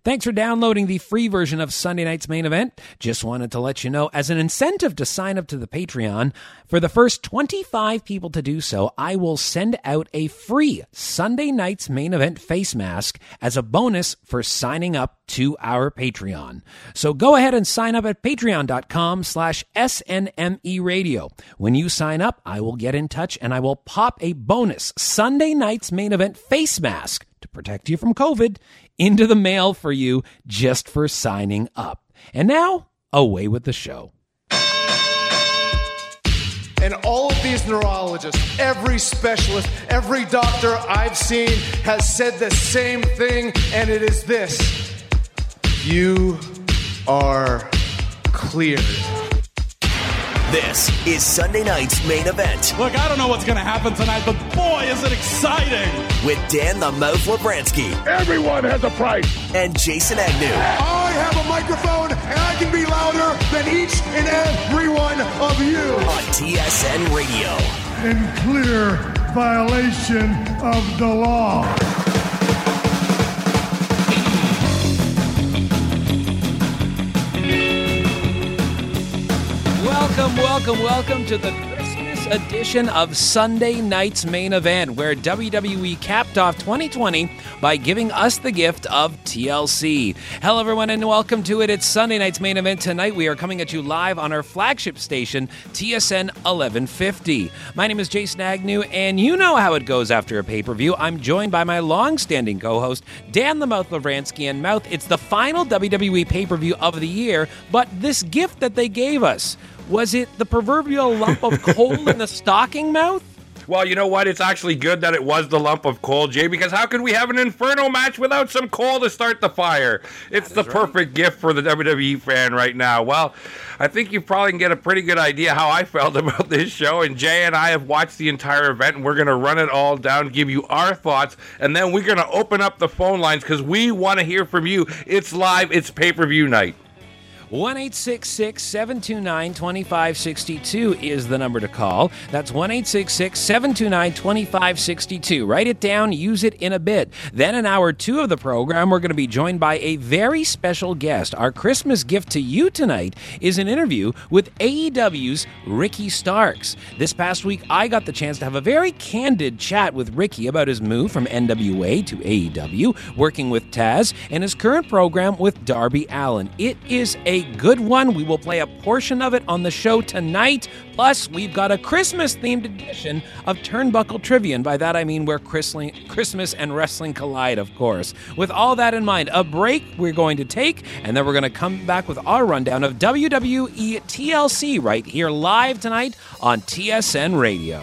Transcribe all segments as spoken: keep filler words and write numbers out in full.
Thanks for downloading the free version of Sunday Night's Main Event. Just wanted to let you know, as an incentive to sign up to the Patreon, for the first twenty-five people to do so, I will send out a free Sunday Night's Main Event face mask as a bonus for signing up to our Patreon. So go ahead and sign up at patreon.com slash SNME radio. When you sign up, I will get in touch and I will pop a bonus Sunday Night's Main Event face mask to protect you from COVID into the mail for you just for signing up. And now, away with the show. And all of these neurologists, every specialist, every doctor I've seen has said the same thing, and it is this: you are cleared. This is Sunday Night's Main Event. Look, I don't know what's going to happen tonight, but boy, is it exciting. With Dan the Mouth Labransky. Everyone has a price. And Jason Agnew. I have a microphone, and I can be louder than each and every one of you. On T S N Radio. In clear violation of the law. Welcome, welcome, welcome to the Christmas edition of Sunday Night's Main Event, where W W E capped off twenty twenty by giving us the gift of T L C. Hello, everyone, and welcome to it. It's Sunday Night's Main Event. Tonight, we are coming at you live on our flagship station, T S N eleven fifty. My name is Jason Agnew, and you know how it goes after a pay-per-view. I'm joined by my long-standing co-host, Dan the Mouth Labransky. And Mouth, it's the final W W E pay-per-view of the year, but this gift that they gave us, was it the proverbial lump of coal in the stocking, Mouth? Well, you know what? It's actually good that it was the lump of coal, Jay, because how could we have an Inferno match without some coal to start the fire? It's the perfect right. gift for the W W E fan right now. Well, I think you probably can get a pretty good idea how I felt about this show, and Jay and I have watched the entire event, and we're going to run it all down, give you our thoughts, and then we're going to open up the phone lines because we want to hear from you. It's live. It's pay-per-view night. one eight six six, seven two nine, two five six two is the number to call. That's one eight six six, seven two nine, two five six two. Write it down, use it in a bit. Then in hour two of the program, we're going to be joined by a very special guest. Our Christmas gift to you tonight is an interview with A E W's Ricky Starks. This past week, I got the chance to have a very candid chat with Ricky about his move from N W A to A E W, working with Taz, and his current program with Darby Allin. It is a good one. We will play a portion of it on the show tonight. Plus, we've got a Christmas-themed edition of Turnbuckle Trivia, and by that I mean where Christmas and wrestling collide, of course. With all that in mind, a break we're going to take, and then we're going to come back with our rundown of W W E T L C right here live tonight on T S N Radio.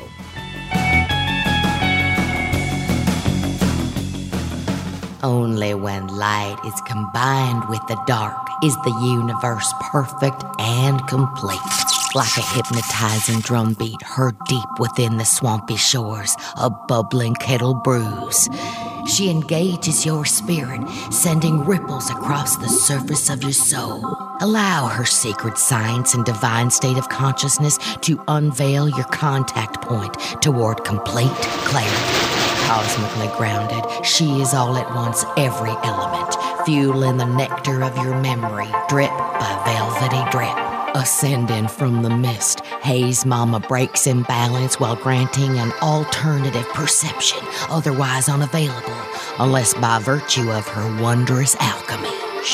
Only when light is combined with the dark is the universe perfect and complete. Like a hypnotizing drumbeat heard deep within the swampy shores, a bubbling kettle brews. She engages your spirit, sending ripples across the surface of your soul. Allow her secret science and divine state of consciousness to unveil your contact point toward complete clarity. Cosmically grounded, she is all at once every element, fueling the nectar of your memory, drip by velvety drip. Ascending from the mist, Haze Mama breaks imbalance while granting an alternative perception, otherwise unavailable, unless by virtue of her wondrous alchemy.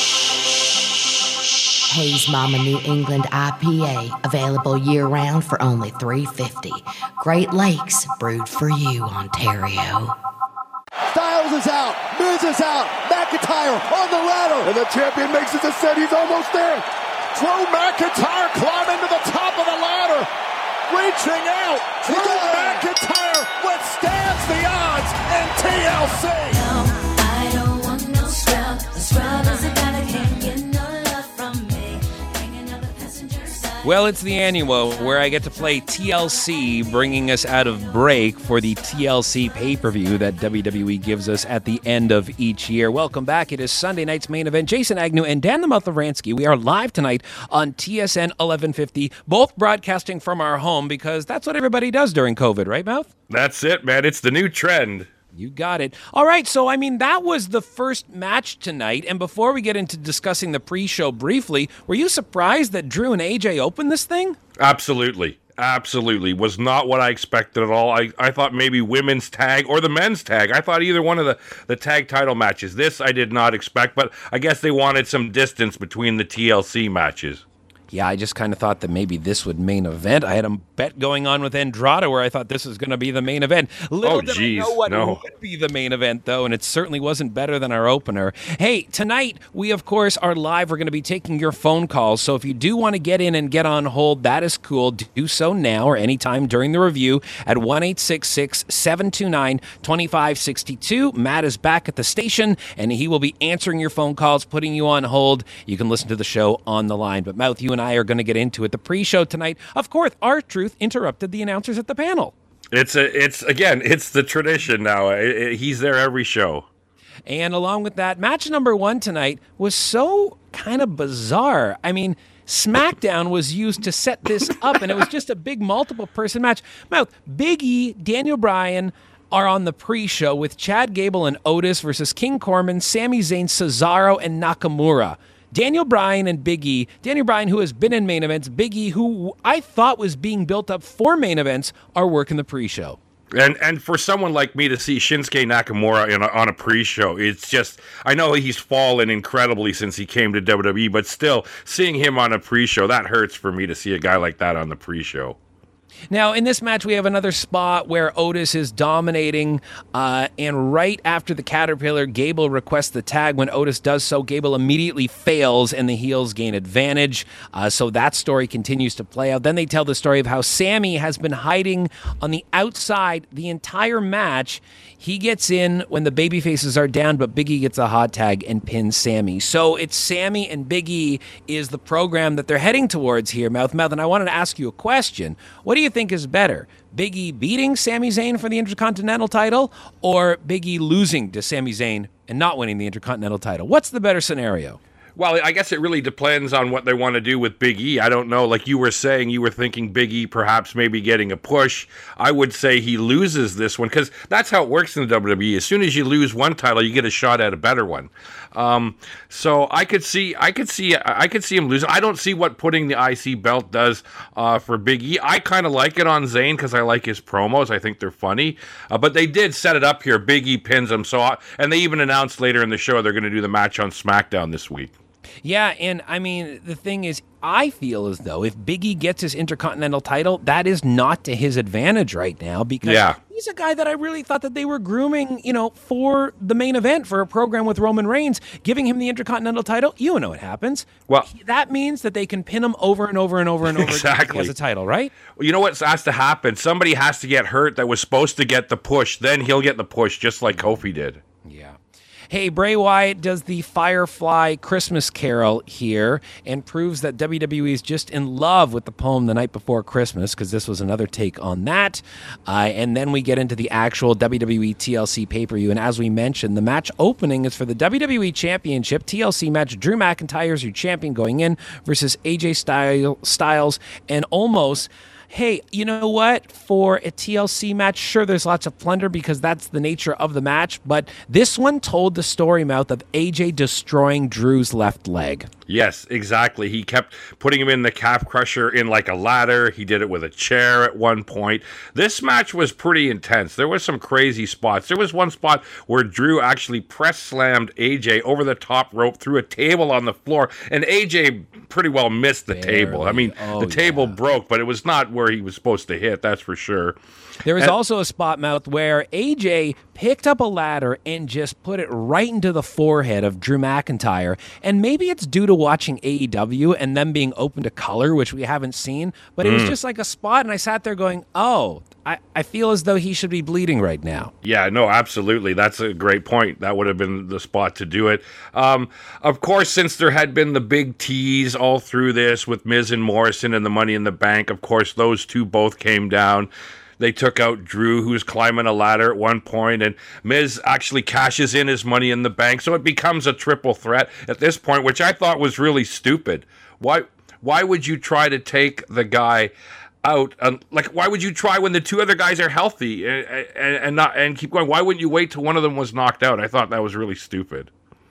Shh. Haze Mama New England I P A, available year-round for only three dollars and fifty cents. Great Lakes, brewed for you, Ontario. Styles is out, Miz is out, McIntyre on the ladder, and the champion makes his ascent. He's almost there. Drew McIntyre climbing to the top of the ladder, reaching out. Drew McIntyre withstands the odds in T L C. No, I don't want no scrub. The scrub is a guy that can't get no love from me. Hanging on the passenger side. Well, it's the annual where I get to play T L C, bringing us out of break for the T L C pay-per-view that W W E gives us at the end of each year. Welcome back. It is Sunday Night's Main Event. Jason Agnew and Dan the Mouth Labransky. We are live tonight on T S N eleven fifty, both broadcasting from our home because that's what everybody does during COVID, right, Mouth? That's it, man. It's the new trend. You got it. All right, so I mean, that was the first match tonight. And before we get into discussing the pre-show briefly, were you surprised that Drew and A J opened this thing? Absolutely. Absolutely. Was not what I expected at all. I, I thought maybe women's tag or the men's tag. I thought either one of the, the tag title matches. This I did not expect, but I guess they wanted some distance between the T L C matches. Yeah, I just kind of thought that maybe this would main event. I had a bet going on with Andrade where I thought this was going to be the main event. Little Oh, did geez, I know what no. would be the main event, though, and it certainly wasn't better than our opener. Hey, tonight we, of course, are live. We're going to be taking your phone calls, so if you do want to get in and get on hold, that is cool. Do so now or anytime during the review at one eight six six, seven two nine, two five six two. Matt is back at the station, and he will be answering your phone calls, putting you on hold. You can listen to the show on the line. But, Mouth, you and I are going to get into it. The pre-show tonight, of course, R-Truth interrupted the announcers at the panel. It's a, it's again, it's the tradition now. It, it, he's there every show. And along with that, match number one tonight was so kind of bizarre. I mean, SmackDown was used to set this up, and it was just a big multiple-person match. Mouth, Big E, Daniel Bryan are on the pre-show with Chad Gable and Otis versus King Corbin, Sami Zayn, Cesaro, and Nakamura. Daniel Bryan and Big E. Daniel Bryan, who has been in main events. Big E, who I thought was being built up for main events, are working the pre-show. And and for someone like me to see Shinsuke Nakamura in a, on a pre-show, it's just, I know he's fallen incredibly since he came to W W E, but still, seeing him on a pre-show, that hurts for me to see a guy like that on the pre-show. Now, in this match, we have another spot where Otis is dominating, uh, and right after the Caterpillar, Gable requests the tag. When Otis does so, Gable immediately fails, and the heels gain advantage. Uh, so that story continues to play out. Then they tell the story of how Sammy has been hiding on the outside the entire match. He gets in when the babyfaces are down, but Big E gets a hot tag and pins Sammy. So it's Sammy and Big E is the program that they're heading towards here, Mouth Mouth. And I wanted to ask you a question. What do you think is better? Big E beating Sami Zayn for the Intercontinental title, or Big E losing to Sami Zayn and not winning the Intercontinental title? What's the better scenario? Well, I guess it really depends on what they want to do with Big E. I don't know. Like you were saying, you were thinking Big E perhaps maybe getting a push. I would say he loses this one because that's how it works in the W W E. As soon as you lose one title, you get a shot at a better one. Um, so I could see, I could see, I could see him losing. I don't see what putting the I C belt does uh, for Big E. I kind of like it on Zayn because I like his promos. I think they're funny. Uh, but they did set it up here. Big E pins him. So, I, and they even announced later in the show they're going to do the match on SmackDown this week. Yeah, and I mean, the thing is, I feel as though if Big E gets his Intercontinental title, that is not to his advantage right now because yeah. he's a guy that I really thought that they were grooming, you know, for the main event, for a program with Roman Reigns, giving him the Intercontinental title. You know what happens. Well, that means that they can pin him over and over and over and over exactly. again as a title, right? Well, you know what has to happen? Somebody has to get hurt that was supposed to get the push. Then he'll get the push just like Kofi did. Yeah. Hey, Bray Wyatt does the Firefly Christmas Carol here and proves that W W E is just in love with the poem The Night Before Christmas, because this was another take on that. Uh, and then we get into the actual W W E T L C pay-per-view. And as we mentioned, the match opening is for the W W E Championship T L C match. Drew McIntyre is your champion going in versus A J Styles and Omos. Hey, you know what? For a T L C match, sure, there's lots of plunder because that's the nature of the match, but this one told the story, Mouth, of A J destroying Drew's left leg. Yes, exactly. He kept putting him in the calf crusher in like a ladder. He did it with a chair at one point. This match was pretty intense. There was some crazy spots. There was one spot where Drew actually press slammed A J over the top rope through a table on the floor, and A J pretty well missed the Barely. table. I mean, Oh, the table yeah. broke, but it was not where he was supposed to hit, that's for sure. There was And- also a spot, Mouth, where A J picked up a ladder and just put it right into the forehead of Drew McIntyre. And maybe it's due to watching A E W and them being open to color, which we haven't seen. But it was just like a spot, and I sat there going, oh, I, I feel as though he should be bleeding right now. Yeah, no, absolutely. That's a great point. That would have been the spot to do it. Um, of course, since there had been the big tease all through this with Miz and Morrison and the Money in the Bank, of course, those two both came down. They took out Drew, who's climbing a ladder at one point, and Miz actually cashes in his Money in the Bank. So it becomes a triple threat at this point, which I thought was really stupid. Why, why would you try to take the guy out. Um, like, why would you try when the two other guys are healthy and, and, and not and keep going? Why wouldn't you wait till one of them was knocked out? I thought that was really stupid.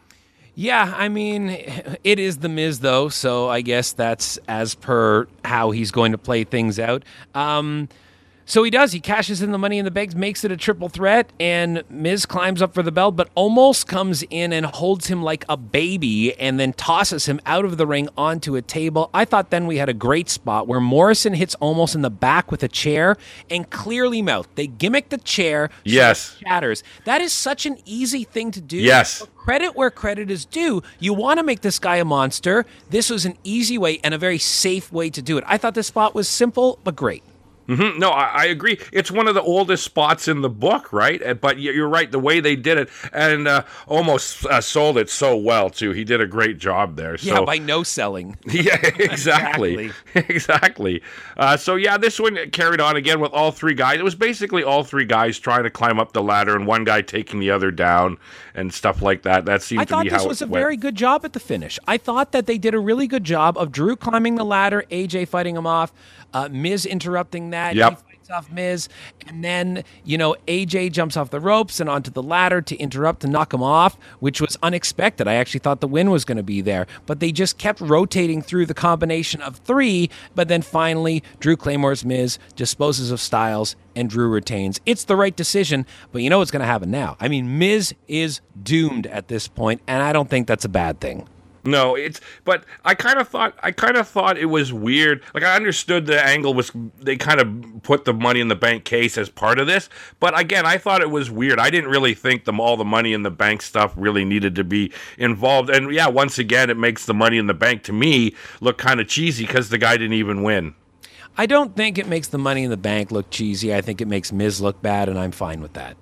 Yeah, I mean, it is The Miz, though, so I guess that's as per how he's going to play things out. Um, so he does. He cashes in the Money in the Bank, makes it a triple threat, and Miz climbs up for the belt, but almost comes in and holds him like a baby and then tosses him out of the ring onto a table. I thought then we had a great spot where Morrison hits Omos in the back with a chair and clearly mouth. They gimmick the chair so Yes. it shatters. That is such an easy thing to do. Yes. Credit where credit is due. You want to make this guy a monster. This was an easy way and a very safe way to do it. I thought this spot was simple but great. Mm-hmm. No, I, I agree. It's one of the oldest spots in the book, right? Uh, But y- you're right, the way they did it, and uh, almost uh, sold it so well, too. He did a great job there. So. Yeah, by no selling. Yeah, exactly. exactly. Uh, so, yeah, this one carried on again with all three guys. It was basically all three guys trying to climb up the ladder and one guy taking the other down and stuff like that. That seemed I to be how thought this was it a went. very good job at the finish. I thought that they did a really good job of Drew climbing the ladder, A J fighting him off, uh, Miz interrupting that. Yep. He fights off Miz, and then, you know, A J jumps off the ropes and onto the ladder to interrupt and knock him off, which was unexpected. I actually thought the win was going to be there, but they just kept rotating through the combination of three, but then finally Drew Claymore's Miz disposes of Styles and Drew retains. It's the right decision, but you know what's going to happen now. I mean, Miz is doomed at this point, and I don't think that's a bad thing. No, it's but I kind of thought I kind of thought it was weird. Like I understood the angle was they kind of put the Money in the Bank case as part of this, but again, I thought it was weird. I didn't really think them all the Money in the Bank stuff really needed to be involved. And yeah, once again, it makes the Money in the Bank to me look kind of cheesy because the guy didn't even win. I don't think it makes the Money in the Bank look cheesy. I think it makes Miz look bad, and I'm fine with that.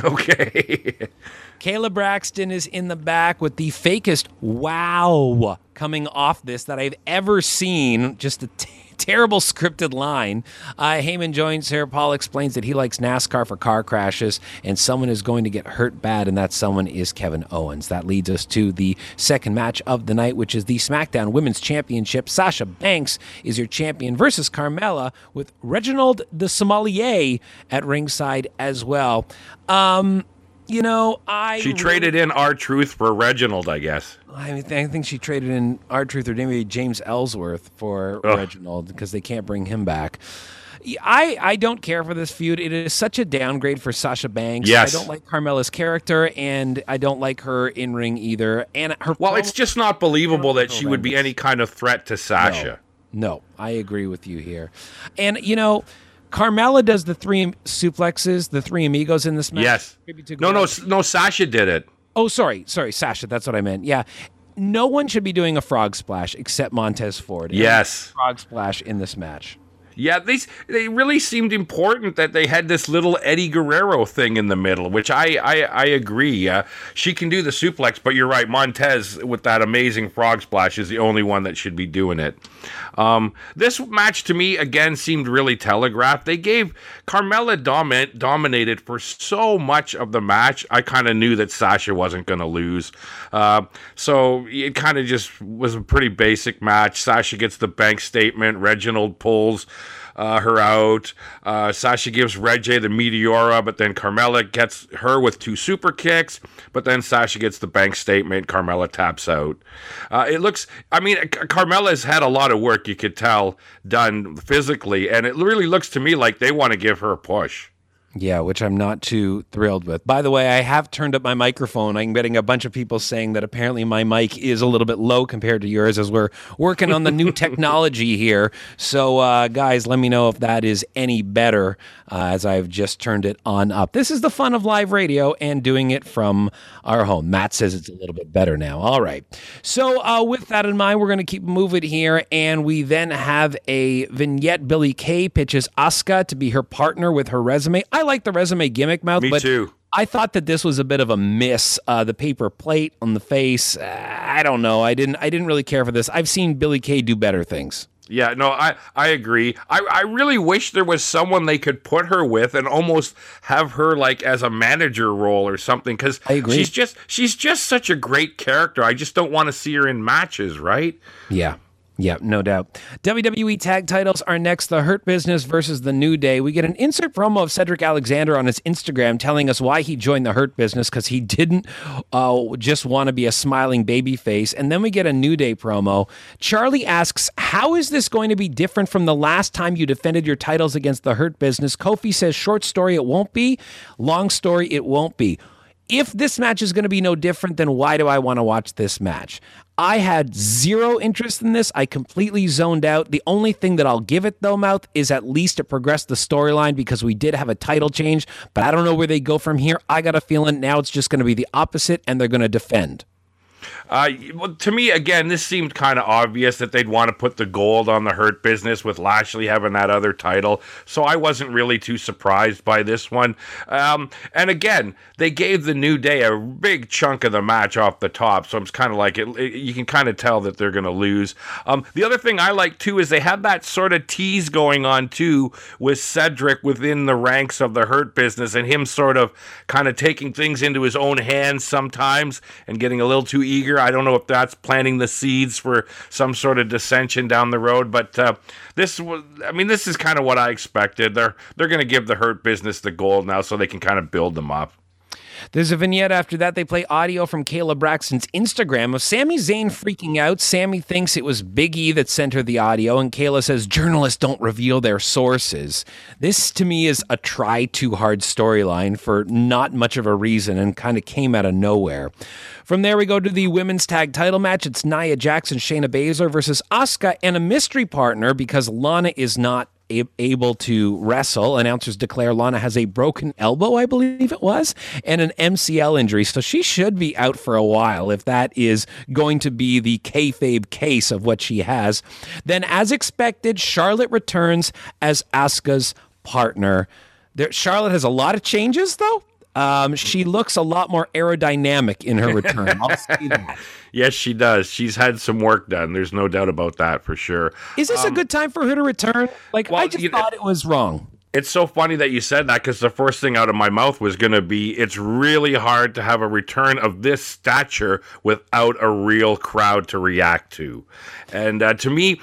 Okay. Kayla Braxton is in the back with the fakest wow coming off this that I've ever seen. Just a t- terrible scripted line. Uh, Heyman joins her. Paul explains that he likes NASCAR for car crashes, and someone is going to get hurt bad, and that someone is Kevin Owens. That leads us to the second match of the night, which is the SmackDown Women's Championship. Sasha Banks is your champion versus Carmella, with Reginald the Sommelier at ringside as well. Um... You know, I... She traded in R-Truth for Reginald, I guess. I mean, I think she traded in R-Truth or maybe James Ellsworth for Ugh. Reginald because they can't bring him back. I, I don't care for this feud. It is such a downgrade for Sasha Banks. Yes. I don't like Carmella's character, and I don't like her in-ring either. And her Well, promo- it's just not believable that she would be any kind of threat to Sasha. No, no, I agree with you here. And, you know... Carmella does the three suplexes, the three amigos in this match. Yes. Maybe to No, go- no, s- no. Sasha did it. Oh, sorry, sorry, Sasha. That's what I meant. Yeah, no one should be doing a frog splash except Montez Ford. Yes. frog splash in this match. Yeah, they they really seemed important that they had this little Eddie Guerrero thing in the middle, which I I, I agree. Uh, she can do the suplex, but you're right. Montez with that amazing frog splash is the only one that should be doing it. Um, this match to me again seemed really telegraphed. They gave Carmella domin- dominated for so much of the match. I kind of knew that Sasha wasn't going to lose, uh, so it kind of just was a pretty basic match. Sasha gets the bank statement. Reginald pulls Uh, her out. Uh, Sasha gives Reg the Meteora, but then Carmella gets her with two super kicks, but then Sasha gets the bank statement. Carmella taps out. Uh, it looks, I mean, Carmella's had a lot of work, you could tell, done physically, and it really looks to me like they want to give her a push. Yeah, which I'm not too thrilled with. By the way, I have turned up my microphone. I'm getting a bunch of people saying that apparently my mic is a little bit low compared to yours as we're working on the new technology here. So, uh, guys, let me know if that is any better uh, as I've just turned it on up. This is the fun of live radio and doing it from our home. Matt says it's a little bit better now. All right. So, uh, with that in mind, we're going to keep moving here, and we then have a vignette. Billie Kay pitches Asuka to be her partner with her resume. I like the resume gimmick mouth, Me but too. I thought that this was a bit of a miss. Uh, the paper plate on the face. Uh, I don't know. I didn't. I didn't really care for this. I've seen Billie Kay do better things. Yeah, no, I, I agree. I, I really wish there was someone they could put her with and almost have her like as a manager role or something, because I agree. she's just she's just such a great character. I just don't want to see her in matches, right? Yeah. Yeah, no doubt. W W E tag titles are next. The Hurt Business versus the New Day. We get an insert promo of Cedric Alexander on his Instagram telling us why he joined the Hurt Business, because he didn't uh, just want to be a smiling baby face. And then we get a New Day promo. Charlie asks, how is this going to be different from the last time you defended your titles against the Hurt Business? Kofi says, short story, it won't be. Long story, it won't be. If this match is going to be no different, then why do I want to watch this match? I had zero interest in this. I completely zoned out. The only thing that I'll give it, though, Mouth, is at least it progressed the storyline because we did have a title change, but I don't know where they go from here. I got a feeling now it's just going to be the opposite, and they're going to defend. Uh, well, to me, again, this seemed kind of obvious that they'd want to put the gold on the Hurt Business with Lashley having that other title, so I wasn't really too surprised by this one. Um, and again, they gave the New Day a big chunk of the match off the top, so it's kind of like, it, it, you can kind of tell that they're going to lose. Um, the other thing I like, too, is they had that sort of tease going on, too, with Cedric within the ranks of the Hurt Business and him sort of kind of taking things into his own hands sometimes and getting a little too eager. I don't know if that's planting the seeds for some sort of dissension down the road, but uh, this was, I mean, this is kind of what I expected. They're they're going to give the Hurt Business the gold now so they can kind of build them up. There's a vignette after that. They play audio from Kayla Braxton's Instagram of Sami Zayn freaking out. Sami thinks it was Big E that sent her the audio, and Kayla says journalists don't reveal their sources. This, to me, is a try-too-hard storyline for not much of a reason and kind of came out of nowhere. From there, we go to the women's tag title match. It's Nia Jax and Shayna Baszler versus Asuka and a mystery partner because Lana is not able to wrestle. Announcers declare Lana has a broken elbow, I believe it was, and an M C L injury, so she should be out for a while if that is going to be the kayfabe case of what she has. Then, as expected, Charlotte returns as Asuka's partner. There, Charlotte has a lot of changes, though. Um, she looks a lot more aerodynamic in her return. I'll say that. Yes, she does. She's had some work done. There's no doubt about that for sure. Is this um, a good time for her to return? Like, well, I just thought know, it was wrong. It's so funny that you said that because the first thing out of my mouth was going to be, it's really hard to have a return of this stature without a real crowd to react to. And uh, to me,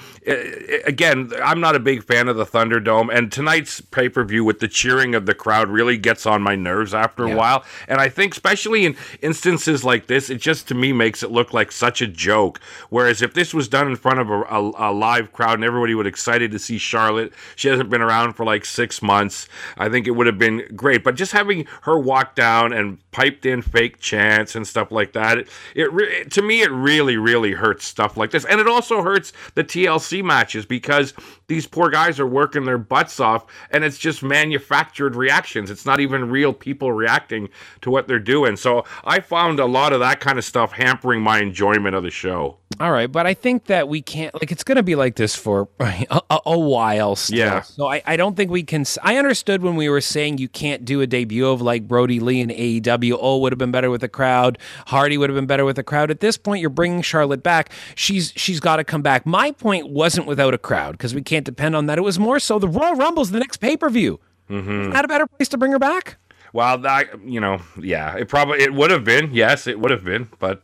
again, I'm not a big fan of the Thunderdome, and tonight's pay-per-view with the cheering of the crowd really gets on my nerves after yeah. a while. And I think especially in instances like this, it just to me makes it look like such a joke. Whereas if this was done in front of a, a, a live crowd and everybody was excited to see Charlotte, she hasn't been around for like six months, I think it would have been great. But just having her walk down and piped in fake chants and stuff like that, it, it, it to me, it really, really hurts stuff like this. And it also hurts the T L C matches because these poor guys are working their butts off and it's just manufactured reactions. It's not even real people reacting to what they're doing. So I found a lot of that kind of stuff hampering my enjoyment of the show. All right, but I think that we can't, like, it's going to be like this for a, a, a while still. Yeah. So I, I don't think we can, I understood when we were saying you can't do a debut of like Brody Lee in A E W. Oh, would have been better with a crowd. Hardy would have been better with a crowd. At this point, you're bringing Charlotte back. She's She's got to come back. My point wasn't without a crowd because we can't depend on that. It was more so the Royal Rumble's the next pay-per-view. Mm-hmm. Isn't that a better place to bring her back? Well, that, you know, yeah, it probably, it would have been. Yes, it would have been, but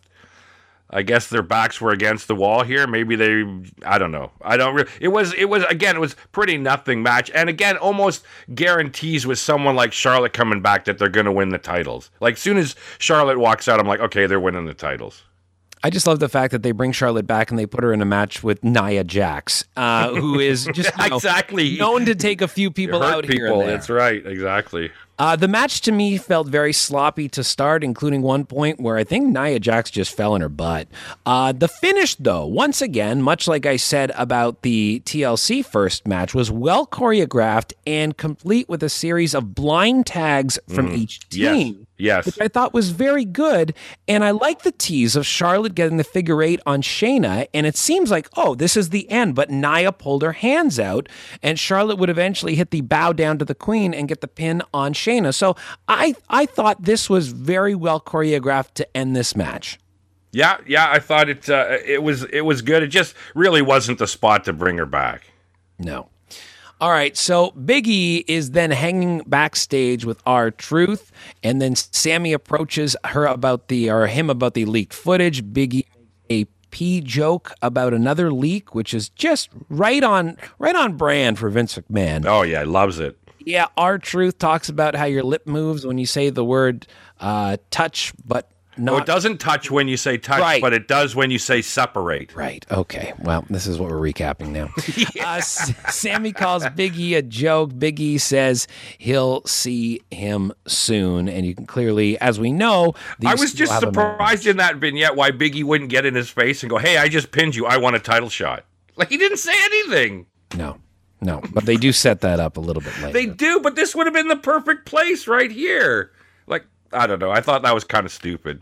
I guess their backs were against the wall here. Maybe they, I don't know. I don't really, it was, it was, again, it was pretty nothing match. And again, almost guarantees with someone like Charlotte coming back that they're going to win the titles. Like, soon as Charlotte walks out, I'm like, okay, they're winning the titles. I just love the fact that they bring Charlotte back and they put her in a match with Nia Jax, uh, who is just you know, exactly known to take a few people out people. here and there. That's right, exactly. Uh, the match to me felt very sloppy to start, including one point where I think Nia Jax just fell in her butt. Uh, the finish, though, once again, much like I said about the T L C first match, was well choreographed and complete with a series of blind tags from mm. each team. Yes. Yes. Which I thought was very good. And I like the tease of Charlotte getting the figure eight on Shayna. And it seems like, oh, this is the end. But Nia pulled her hands out. And Charlotte would eventually hit the bow down to the queen and get the pin on Shayna. So I, I thought this was very well choreographed to end this match. Yeah, yeah, I thought it uh, it was it was good. It just really wasn't the spot to bring her back. No. All right, so Big E is then hanging backstage with R-Truth, and then Sami approaches her about the, or him about the leaked footage. Big E a P joke about another leak, which is just right on right on brand for Vince McMahon. Oh, yeah, loves it. Yeah, R-Truth talks about how your lip moves when you say the word uh, touch, but not... Well, it doesn't touch when you say touch, Right. but it does when you say separate. Right. Okay. Well, this is what we're recapping now. uh, S- Sammy calls Big E a joke. Big E says he'll see him soon. And you can clearly, as we know... I these was two just have a surprised match. in that vignette why Big E wouldn't get in his face and go, hey, I just pinned you. I want a title shot. Like, he didn't say anything. No. No. But they do set that up a little bit later. They do, but this would have been the perfect place right here. Like, I don't know. I thought that was kind of stupid.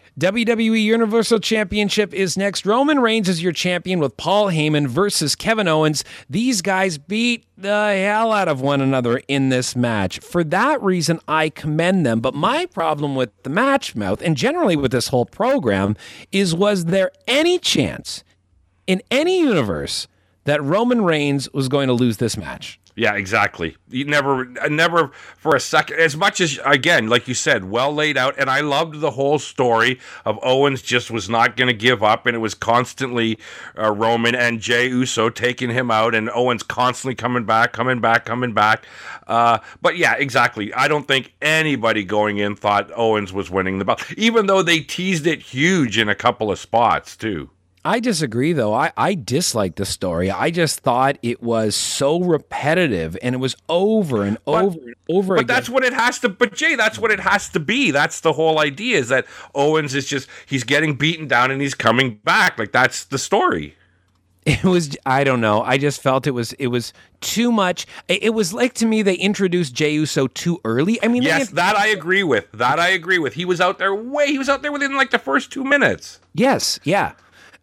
W W E Universal Championship is next. Roman Reigns is your champion with Paul Heyman versus Kevin Owens. These guys beat the hell out of one another in this match. For that reason, I commend them. But my problem with the match, Mouth, and generally with this whole program, is was there any chance in any universe that Roman Reigns was going to lose this match? Yeah, exactly. You never, never for a second, as much as, again, like you said, well laid out. And I loved the whole story of Owens just was not going to give up. And it was constantly uh, Roman and Jey Uso taking him out and Owens constantly coming back, coming back, coming back. Uh, but yeah, exactly. I don't think anybody going in thought Owens was winning the belt, even though they teased it huge in a couple of spots too. I disagree, though. I, I dislike the story. I just thought it was so repetitive, and it was over and But- over and over But again. that's what it has to. But Jay, that's what it has to be. That's the whole idea. Is that Owens is just he's getting beaten down and he's coming back. Like that's the story. It was, I don't know. I just felt it was, it was too much. It, it was like, to me, they introduced Jey Uso too early. I mean, Yes, they, that I agree with. That I agree with. He was out there way. He was out there within like the first two minutes. yes, yeah.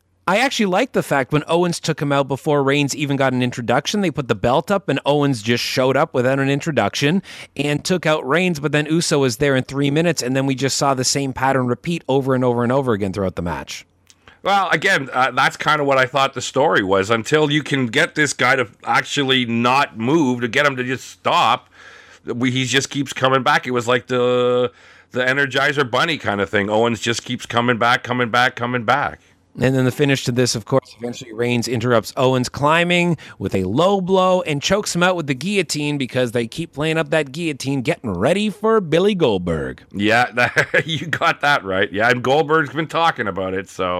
I actually like the fact when Owens took him out before Reigns even got an introduction, they put the belt up and Owens just showed up without an introduction and took out Reigns, but then Uso was there in three minutes, and then we just saw the same pattern repeat over and over and over again throughout the match. Well, again, uh, that's kind of what I thought the story was. Until you can get this guy to actually not move, to get him to just stop, we, he just keeps coming back. It was like the the Energizer Bunny kind of thing. Owens just keeps coming back, coming back, coming back. And then the finish to this, of course, eventually Reigns interrupts Owens climbing with a low blow and chokes him out with the guillotine because they keep playing up that guillotine, getting ready for Billy Goldberg. Yeah, that, you got that right. Yeah, and Goldberg's been talking about it, so.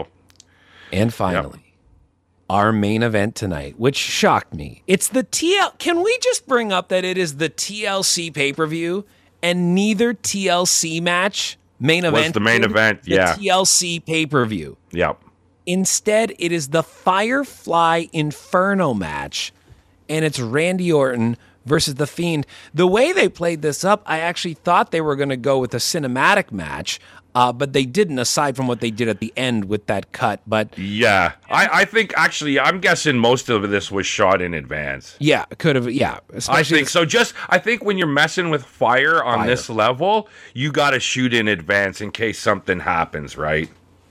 And finally, our main event tonight, which shocked me. It's the T L... Can we just bring up that it is the T L C pay-per-view and neither T L C match, main Was event... the main did event, the yeah. T L C pay-per-view. Yep. Instead, it is the Firefly Inferno match, and it's Randy Orton versus The Fiend. The way they played this up, I actually thought they were going to go with a cinematic match, uh, but they didn't, aside from what they did at the end with that cut. But Yeah. I, I think, actually, I'm guessing most of this was shot in advance. yeah, could have, yeah. I Especially think so. Just, I think when you're messing with fire on Fire. this level, you got to shoot in advance in case something happens, right?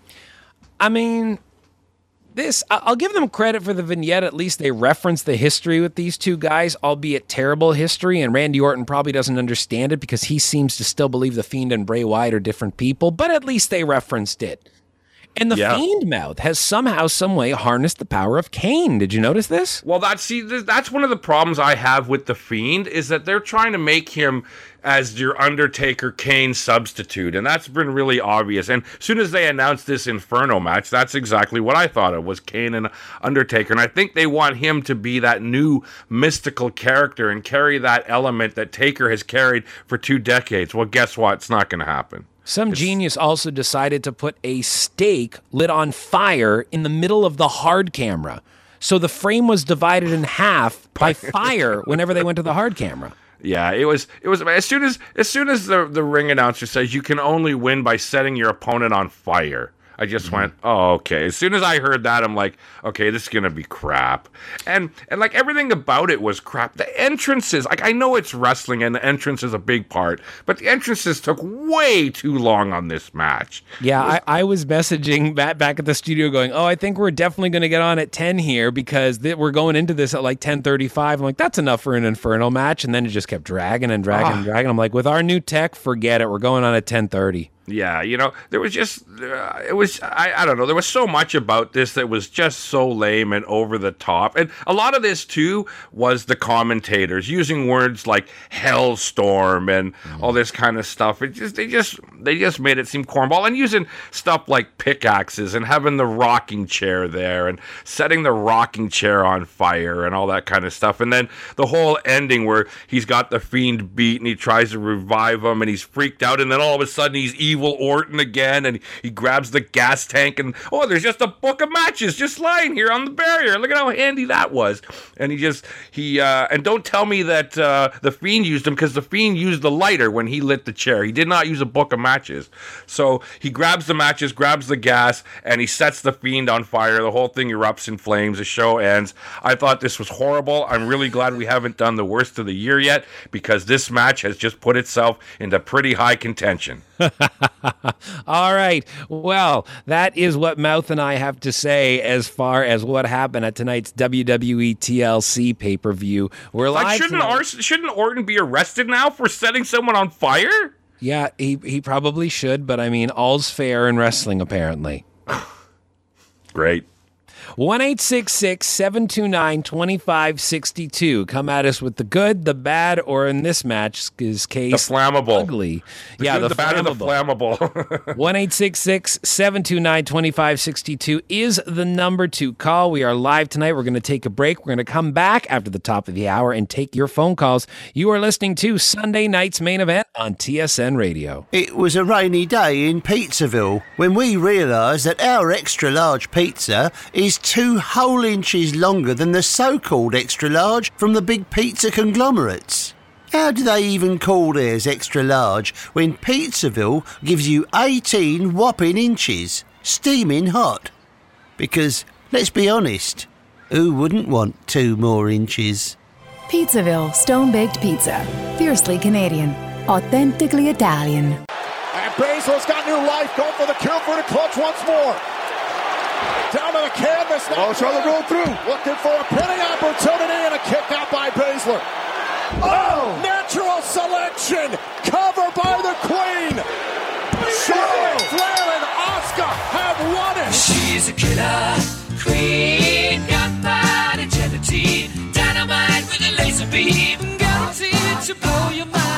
I mean, this, I- I'll give them credit for the vignette. At least they reference the history with these two guys, albeit terrible history. And Randy Orton probably doesn't understand it because he seems to still believe The Fiend and Bray Wyatt are different people, but at least they referenced it. And the Yeah. Fiend mouth has somehow, some way harnessed the power of Kane. Did you notice this? Well, that's see, th- that's one of the problems I have with the Fiend is that they're trying to make him as your Undertaker Kane substitute, and that's been really obvious. And as soon as they announced this Inferno match, that's exactly what I thought it was, Kane and Undertaker. And I think they want him to be that new mystical character and carry that element that Taker has carried for two decades. Well, guess what? It's not going to happen. Some genius also decided to put a stake lit on fire in the middle of the hard camera. So the frame was divided in half by fire whenever they went to the hard camera. Yeah, it was. It was as soon as as soon as the the ring announcer says you can only win by setting your opponent on fire. I just went, oh, okay. As soon as I heard that, I'm like, okay, this is gonna be crap. And and like everything about it was crap. The entrances, like I know it's wrestling and the entrance is a big part, but the entrances took way too long on this match. Yeah, I, I was messaging back, back at the studio going, oh, I think we're definitely going to get on at ten here because th- we're going into this at like ten thirty-five. I'm like, that's enough for an Inferno match. And then it just kept dragging and dragging and dragging. I'm like, with our new tech, forget it. We're going on at ten thirty. Yeah, you know, there was just, uh, it was, I, I don't know, there was so much about this that was just so lame and over the top. And a lot of this, too, was the commentators using words like hellstorm and mm. all this kind of stuff. It just, they just, they just made it seem cornball, and using stuff like pickaxes and having the rocking chair there and setting the rocking chair on fire and all that kind of stuff. And then the whole ending where he's got the Fiend beat and he tries to revive him and he's freaked out, and then all of a sudden he's evil Orton again, and he grabs the gas tank, and oh, there's just a book of matches just lying here on the barrier. Look at how handy that was. And he just he uh, and don't tell me that uh, the Fiend used him, because the Fiend used the lighter when he lit the chair. He did not use a book of matches. So he grabs the matches, grabs the gas, and he sets the Fiend on fire. The whole thing erupts in flames. The show ends. I thought this was horrible. I'm really glad we haven't done the worst of the year yet, because this match has just put itself into pretty high contention. All right. Well, that is what Mouth and I have to say as far as what happened at tonight's W W E T L C pay-per-view. We're live. Like, shouldn't, Ar- shouldn't Orton be arrested now for setting someone on fire? Yeah, he, he probably should, but I mean, all's fair in wrestling, apparently. Great. one eight six six, seven two nine, two five six two. Come at us with the good, the bad, or in this match's case, the flammable. Ugly. The yeah, good, the, the bad, and the flammable. one eight six six, seven two nine, two five six two is the number to call. We are live tonight. We're going to take a break. We're going to come back after the top of the hour and take your phone calls. You are listening to Sunday night's main event on T S N Radio. It was a rainy day in Pizzaville when we realised that our extra-large pizza is two whole inches longer than the so-called extra-large from the big pizza conglomerates. How do they even call theirs extra-large when Pizzaville gives you eighteen whopping inches, steaming hot? Because, let's be honest, who wouldn't want two more inches? Pizzaville Stone-Baked Pizza. Fiercely Canadian. Authentically Italian. And Baszler's got new life, going for the kill for the clutch once more. Down to the canvas now. Oh, Charlotte rolled through. Looking for a pinning opportunity and a kick out by Baszler. Oh, natural selection. Cover by the Queen. Charlotte Flair and Asuka have won it. She's a killer queen, got bad agility, dynamite with a laser beam, guaranteed to blow your mind.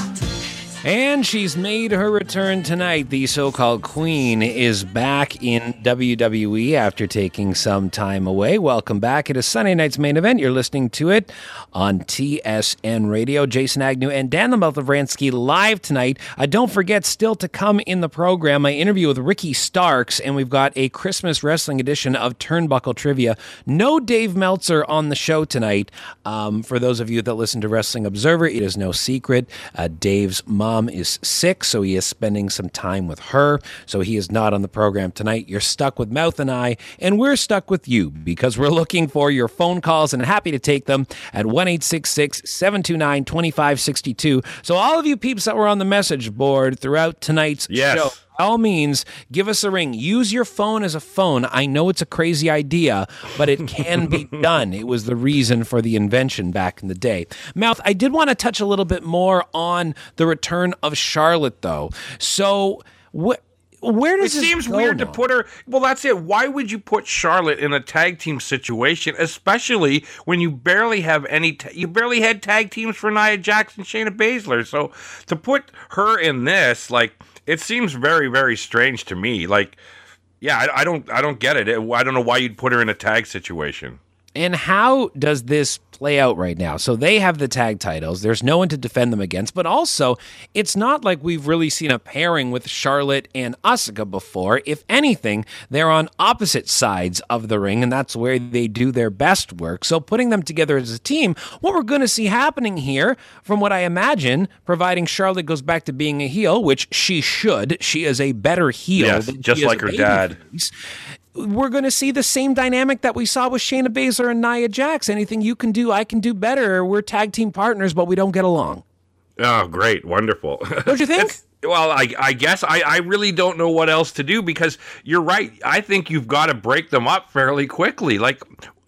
And she's made her return tonight. The so-called Queen is back in W W E after taking some time away. Welcome back. It is Sunday night's main event. You're listening to it on T S N Radio. Jason Agnew and Dan the Mouth of Ransky live tonight. Uh, don't forget, still to come in the program, my interview with Ricky Starks, and we've got a Christmas wrestling edition of Turnbuckle Trivia. No Dave Meltzer on the show tonight. Um, for those of you that listen to Wrestling Observer, it is no secret. Uh, Dave's mom is sick, so he is spending some time with her, so he is not on the program tonight. You're stuck with Mouth and I, and we're stuck with you because we're looking for your phone calls and happy to take them at one eight six six, seven two nine, two five six two. So all of you peeps that were on the message board throughout tonight's yes. show, by all means, give us a ring. Use your phone as a phone. I know it's a crazy idea, but it can be done. It was the reason for the invention back in the day. Mouth, I did want to touch a little bit more on the return of Charlotte, though. So, what? Where does it this seems go weird now? to put her. Well, that's it. Why would you put Charlotte in a tag team situation, especially when you barely have any? Ta- you barely had tag teams for Nia Jax and Shayna Baszler. So to put her in this, like, it seems very, very strange to me. Like, yeah, I, I don't, I don't get it. I don't know why you'd put her in a tag situation. And how does this play out right now? So they have the tag titles. There's no one to defend them against. But also, it's not like we've really seen a pairing with Charlotte and Asuka before. If anything, they're on opposite sides of the ring, and that's where they do their best work. So putting them together as a team, what we're going to see happening here, from what I imagine, providing Charlotte goes back to being a heel, which she should. She is a better heel. Yes, than just she is like a her dad. face. We're going to see the same dynamic that we saw with Shayna Baszler and Nia Jax. Anything you can do, I can do better. We're tag team partners, but we don't get along. Oh, great. Wonderful. Don't you think? Well, I, I guess I, I really don't know what else to do, because you're right. I think you've got to break them up fairly quickly. Like,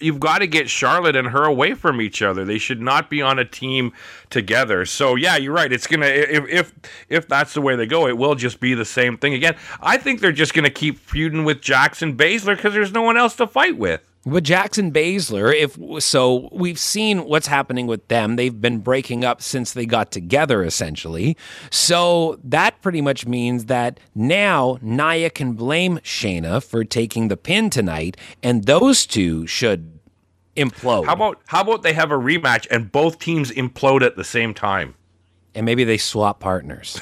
you've got to get Charlotte and her away from each other. They should not be on a team together. So yeah, you're right. It's gonna if if if that's the way they go, it will just be the same thing again. I think they're just gonna keep feuding with Jackson Baszler because there's no one else to fight with. With Jackson Baszler, if so, we've seen what's happening with them. They've been breaking up since they got together, essentially. So that pretty much means that now Nia can blame Shayna for taking the pin tonight, and those two should implode. How about how about they have a rematch and both teams implode at the same time? And maybe they swap partners.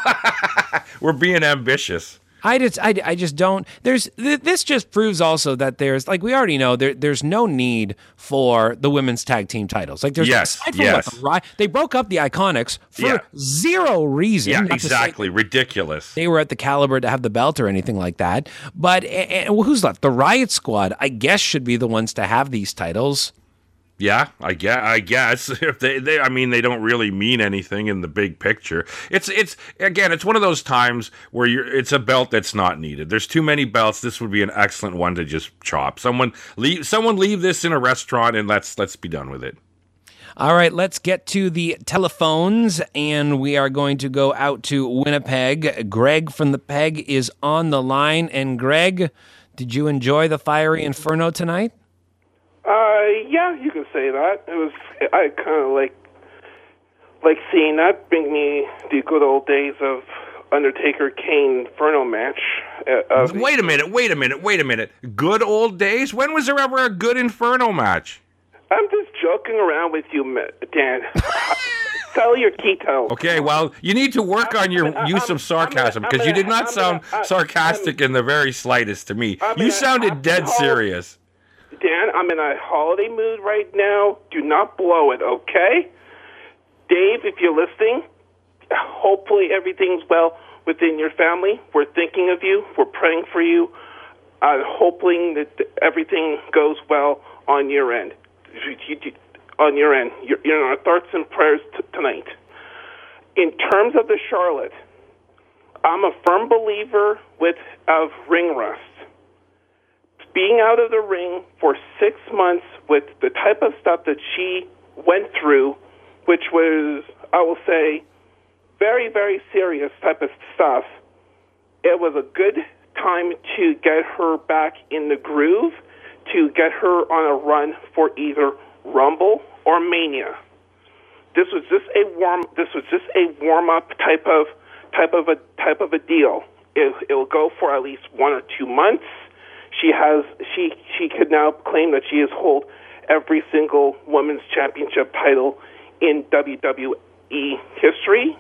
We're being ambitious. I just, I, I just don't. There's th- this just proves also that there's like we already know there there's no need for the women's tag team titles. Like there's yes, aside from yes. what, they broke up the Iconics for Yeah. zero reason. Yeah, Not to exactly. say Ridiculous. They were at the caliber to have the belt or anything like that. But and, and who's left? The Riot Squad, I guess, should be the ones to have these titles. Yeah, I guess. I guess if they, they, I mean, they don't really mean anything in the big picture. It's, it's again, it's one of those times where you're. It's a belt that's not needed. There's too many belts. This would be an excellent one to just chop. Someone leave, someone leave this in a restaurant and let's let's be done with it. All right, let's get to the telephones, and we are going to go out to Winnipeg. Greg from the Peg is on the line, and Greg, did you enjoy the Fiery Inferno tonight? Uh, yeah, you could say that. It was, I kind of like, like seeing that bring me the good old days of Undertaker Kane Inferno match. Uh, wait a minute, wait a minute, wait a minute. Good old days? When was there ever a good Inferno match? I'm just joking around with you, Dan. Sell your keto. Okay, well, you need to work on your I'm, use I'm, of sarcasm because you did not I'm sound gonna, sarcastic I'm, in the very slightest to me. I'm You in sounded a, dead serious. Dan, I'm in a holiday mood right now. Do not blow it, okay? Dave, if you're listening, hopefully everything's well within your family. We're thinking of you. We're praying for you. I'm hoping that everything goes well on your end. On your end. You're, you're in our thoughts and prayers t- tonight. In terms of the Charlotte, I'm a firm believer with of ring rust. Being out of the ring for six months with the type of stuff that she went through, which was, I will say, very, very serious type of stuff, it was a good time to get her back in the groove, to get her on a run for either Rumble or Mania. This was just a warm. This was just a warm up type of type of a type of a deal. It, it will go for at least one or two months. She has she she could now claim that she has hold every single women's championship title in W W E history,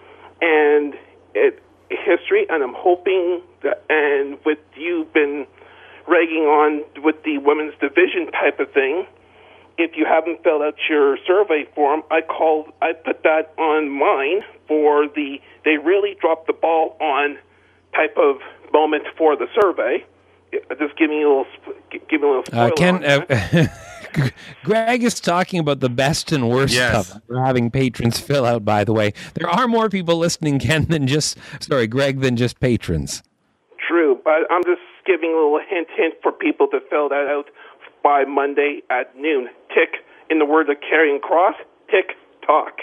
and it history. And I'm hoping that, and with you been ragging on with the women's division type of thing, if you haven't filled out your survey form, I called I put that on mine for the they really dropped the ball on type of moment for the survey. Just give me a little, give me a little spoiler. Uh, Ken, uh, Greg is talking about the best and worst Yes. stuff we're having patrons fill out, by the way. There are more people listening, Ken, than just, sorry, Greg, than just patrons. True, but I'm just giving a little hint, hint for people to fill that out by Monday at noon. Tick, in the words of Karrion Kross, tick tock.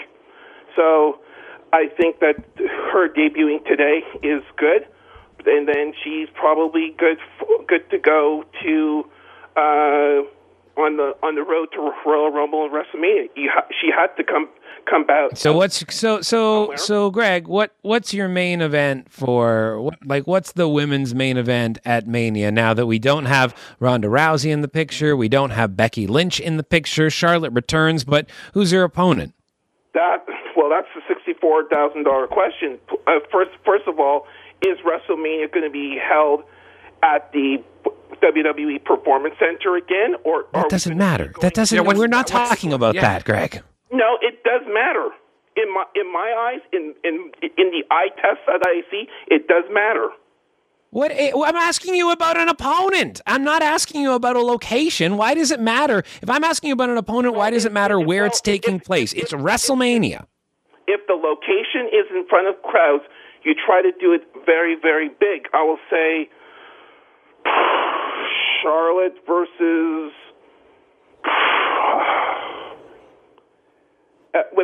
So I think that her debuting today is good. And then she's probably good, good to go to uh, on the on the road to Royal Rumble and WrestleMania. You ha- she had to come come back. So what's so so so Greg? What what's your main event for? What, like what's the women's main event at Mania? Now that we don't have Ronda Rousey in the picture, we don't have Becky Lynch in the picture. Charlotte returns, but who's her opponent? That well, that's the sixty-four thousand dollar question. Uh, first, first of all. Is WrestleMania going to be held at the W W E Performance Center again, or that doesn't matter? That doesn't. Yeah, we're not talking about yeah. that, Greg. No, it does matter. In my in my eyes, in in in the eye test that I see, it does matter. What? I'm asking you about an opponent. I'm not asking you about a location. Why does it matter? If I'm asking you about an opponent, why does it matter where it's taking place? It's WrestleMania. If the location is in front of crowds, you try to do it very, very big. I will say Charlotte versus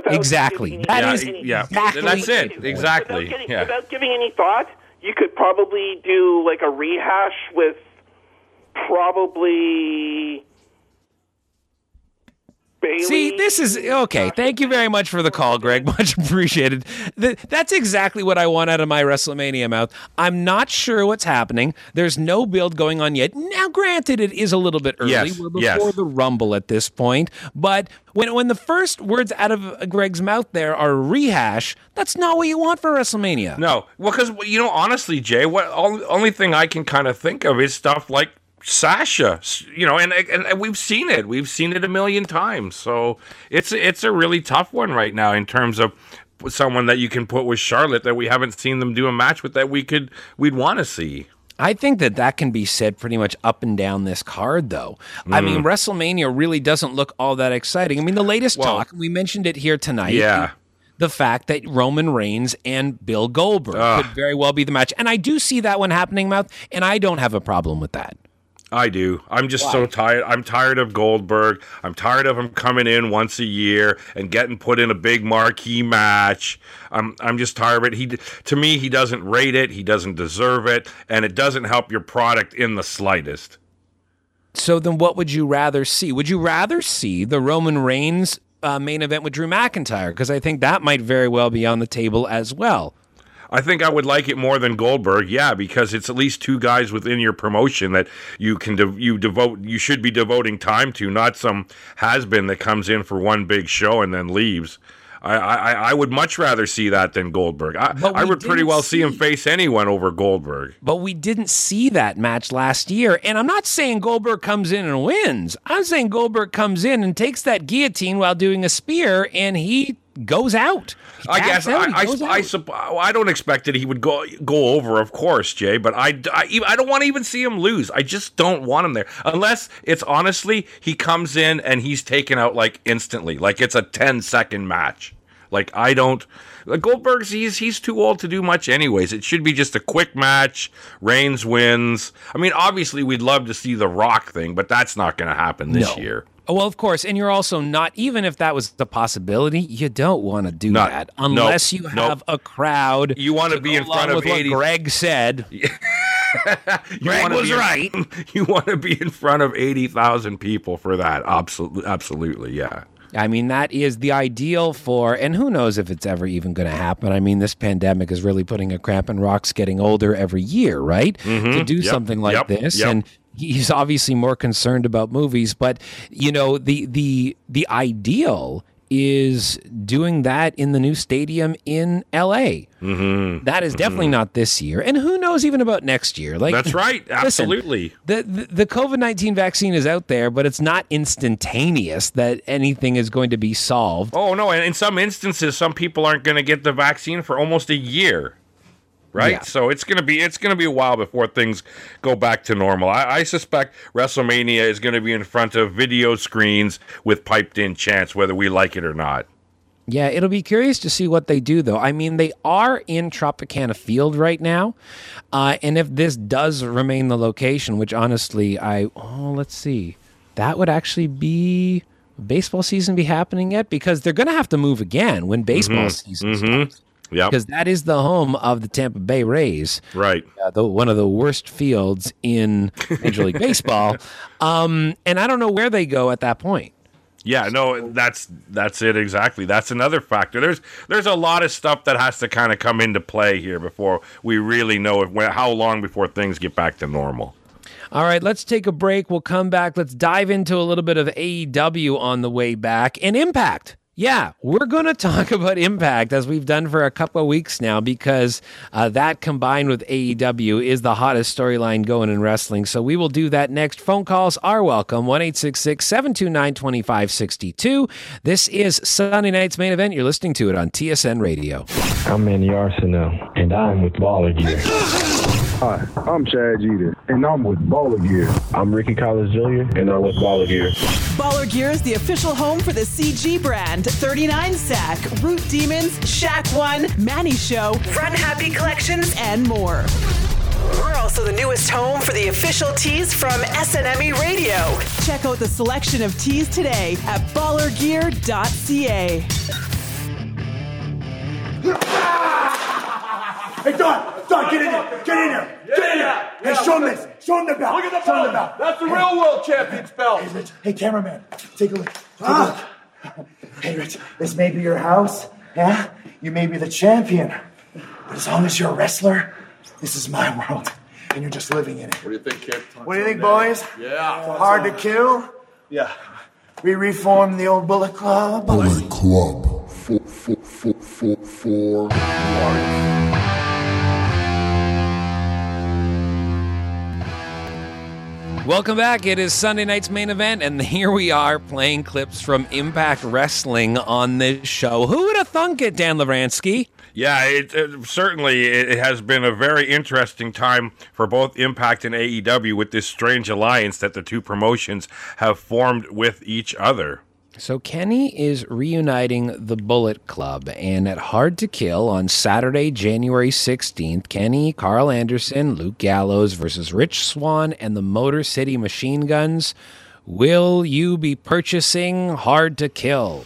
without Exactly. giving That any- is any- yeah. exactly That's it. Without Exactly. getting- Yeah. Without giving any thought, you could probably do like a rehash with probably Bailey. See, this is okay. Thank you very much for the call, Greg. Much appreciated. Th- That's exactly what I want out of my WrestleMania mouth. I'm not sure what's happening. There's no build going on yet. Now, granted, it is a little bit early. Yes, We're before yes. the Rumble at this point. But when when the first words out of Greg's mouth there are rehash, that's not what you want for WrestleMania. No, well, because you know, honestly, Jay, what all, only thing I can kind of think of is stuff like Sasha, you know, and, and and we've seen it, we've seen it a million times. So it's it's a really tough one right now in terms of someone that you can put with Charlotte that we haven't seen them do a match with that we could we'd want to see. I think that that can be said pretty much up and down this card, though. I mean, WrestleMania really doesn't look all that exciting. I mean, the latest Well, talk, we mentioned it here tonight. Yeah. The fact that Roman Reigns and Bill Goldberg Ugh. could very well be the match. And I do see that one happening, Mouth, and I don't have a problem with that. I do. I'm just so tired. I'm tired of Goldberg. I'm tired of him coming in once a year and getting put in a big marquee match. I'm I'm just tired of it. He to me, he doesn't rate it. He doesn't deserve it, and it doesn't help your product in the slightest. So then what would you rather see? Would you rather see the Roman Reigns uh, main event with Drew McIntyre? Because I think that might very well be on the table as well. I think I would like it more than Goldberg, yeah, because it's at least two guys within your promotion that you can de- you devote you should be devoting time to, not some has-been that comes in for one big show and then leaves. I I, I would much rather see that than Goldberg. I, I would pretty well see him face anyone over Goldberg. But we didn't see that match last year. And I'm not saying Goldberg comes in and wins. I'm saying Goldberg comes in and takes that guillotine while doing a spear, and he goes out. He I guess taps out, he I I, goes I, out. supp- I don't expect that he would go go over, of course, Jay. But I, I, I don't want to even see him lose. I just don't want him there unless it's honestly he comes in and he's taken out like instantly, like it's a ten second match. Like I don't. Like Goldberg's he's he's too old to do much anyways. It should be just a quick match. Reigns wins. I mean, obviously we'd love to see the Rock thing, but that's not going to happen this No. year. Well, of course, and you're also not, even if that was the possibility, you don't want to do Not- that unless nope, you nope. have a crowd. You want to be in go front along of with eighty. what Greg said. You Greg wanna was be in- right. You want to be in front of eighty thousand people for that. Absolutely, absolutely, yeah. I mean, that is the ideal for, and who knows if it's ever even going to happen. I mean, this pandemic is really putting a cramp in Rock's getting older every year, right? Mhm. To do Yep. something like Yep. this. Yep. And he's obviously more concerned about movies, but you know, the the the ideal is doing that in the new stadium in L A. Mm-hmm. That is definitely not this year, and who knows even about next year? Like That's right. listen, Absolutely. the the, the COVID nineteen vaccine is out there, but it's not instantaneous that anything is going to be solved. Oh no! And in some instances, some people aren't going to get the vaccine for almost a year. Right, Yeah. so it's gonna be it's gonna be a while before things go back to normal. I, I suspect WrestleMania is gonna be in front of video screens with piped-in chants, whether we like it or not. Yeah, it'll be curious to see what they do, though. I mean, they are in Tropicana Field right now, uh, and if this does remain the location, which honestly, I oh, let's see, that would actually be baseball season be happening yet? Because they're going to have to move again when baseball Mhm. season Mhm. starts. Yep. Because that is the home of the Tampa Bay Rays. Right. Uh, the, one of the worst fields in Major League Baseball. Um, and I don't know where they go at that point. Yeah, no, that's that's it exactly. That's another factor. There's there's a lot of stuff that has to kind of come into play here before we really know if, when, how long before things get back to normal. All right, let's take a break. We'll come back. Let's dive into a little bit of A E W on the way back and Impact. Yeah, we're going to talk about Impact as we've done for a couple of weeks now because uh, that combined with A E W is the hottest storyline going in wrestling. So we will do that next. Phone calls are welcome. one eight six six, seven two nine, two five six two. This is Sunday night's main event. You're listening to it on T S N Radio. I'm Manny Arsenal, and I'm with Baller Gear. Hi, I'm Chad Jeter, and I'm with Baller Gear. I'm Ricky Collins Junior, and I'm with Baller Gear. Baller Gear is the official home for the C G brand, thirty-nine Sack, Root Demons, Shack One, Manny Show, Front Happy Collections, and more. We're also the newest home for the official tees from S N M E Radio. Check out the selection of tees today at baller gear dot c a. Hey, Don, Don, get in there. Get in there. Get in there. Hey, show him this. Show him the belt. Look at the show him belt. the belt. That's the hey. real world champion's belt. Hey, Rich. Hey, cameraman. Take a look. Take ah. a look. Hey, Rich, this may be your house. Yeah? You may be the champion. But as long as you're a wrestler, this is my world. And you're just living in it. What do you think, kid? What do you think, boys? Yeah. Hard to kill? Yeah. We reformed the old Bullet Club. Bullet Club. For, for, for, for, for life. Welcome back. It is Sunday night's main event, and here we are playing clips from Impact Wrestling on this show. Who would have thunk it, Dan Lavransky? Yeah, it, it, certainly it has been a very interesting time for both Impact and A E W with this strange alliance that the two promotions have formed with each other. So Kenny is reuniting the Bullet Club, and at Hard to Kill on Saturday, January sixteenth, Kenny, Carl Anderson, Luke Gallows versus Rich Swann and the Motor City Machine Guns. Will you be purchasing Hard to Kill?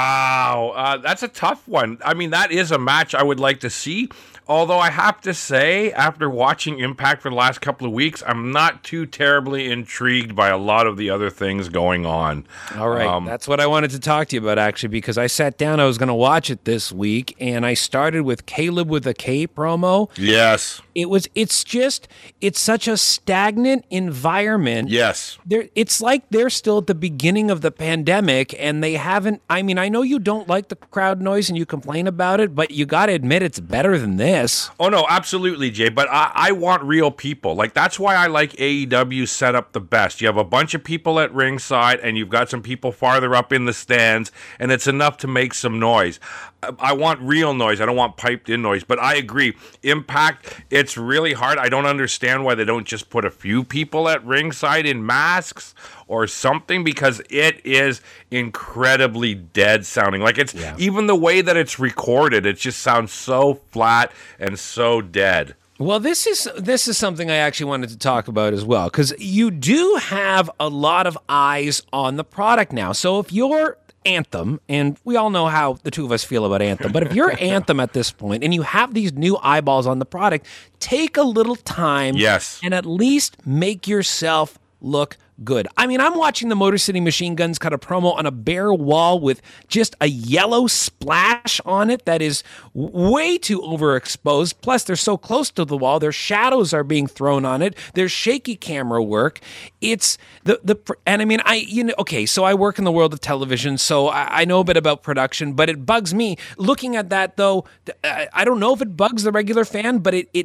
Wow, uh, that's a tough one. I mean, that is a match I would like to see. Although I have to say, after watching Impact for the last couple of weeks, I'm not too terribly intrigued by a lot of the other things going on. All right, um, that's what I wanted to talk to you about, actually, because I sat down, I was going to watch it this week, and I started with Caleb with a K promo. Yes. It was, it's just, it's such a stagnant environment. Yes. They're, it's like they're still at the beginning of the pandemic, and they haven't, I mean, I know you don't like the crowd noise and you complain about it, but you got to admit it's better than this. Oh, no, absolutely, Jay. But I, I want real people. Like, that's why I like A E W set up the best. You have a bunch of people at ringside, and you've got some people farther up in the stands, and it's enough to make some noise. I want real noise. I don't want piped-in noise. But I agree. Impact, it's really hard. I don't understand why they don't just put a few people at ringside in masks or something, because it is incredibly dead sounding. Like, it's yeah. even the way that it's recorded, it just sounds so flat and so dead. Well, this is this is something I actually wanted to talk about as well, because you do have a lot of eyes on the product now. So if you're Anthem, and we all know how the two of us feel about Anthem, but if you're Anthem at this point and you have these new eyeballs on the product, take a little time yes. and at least make yourself look good. I mean, I'm watching the Motor City Machine Guns cut a promo on a bare wall with just a yellow splash on it that is way too overexposed. Plus, they're so close to the wall, their shadows are being thrown on it. There's shaky camera work. It's the the and I mean, I you know, okay, so I work in the world of television, so I, I know a bit about production, but it bugs me looking at that. Though I, I don't know if it bugs the regular fan, but it it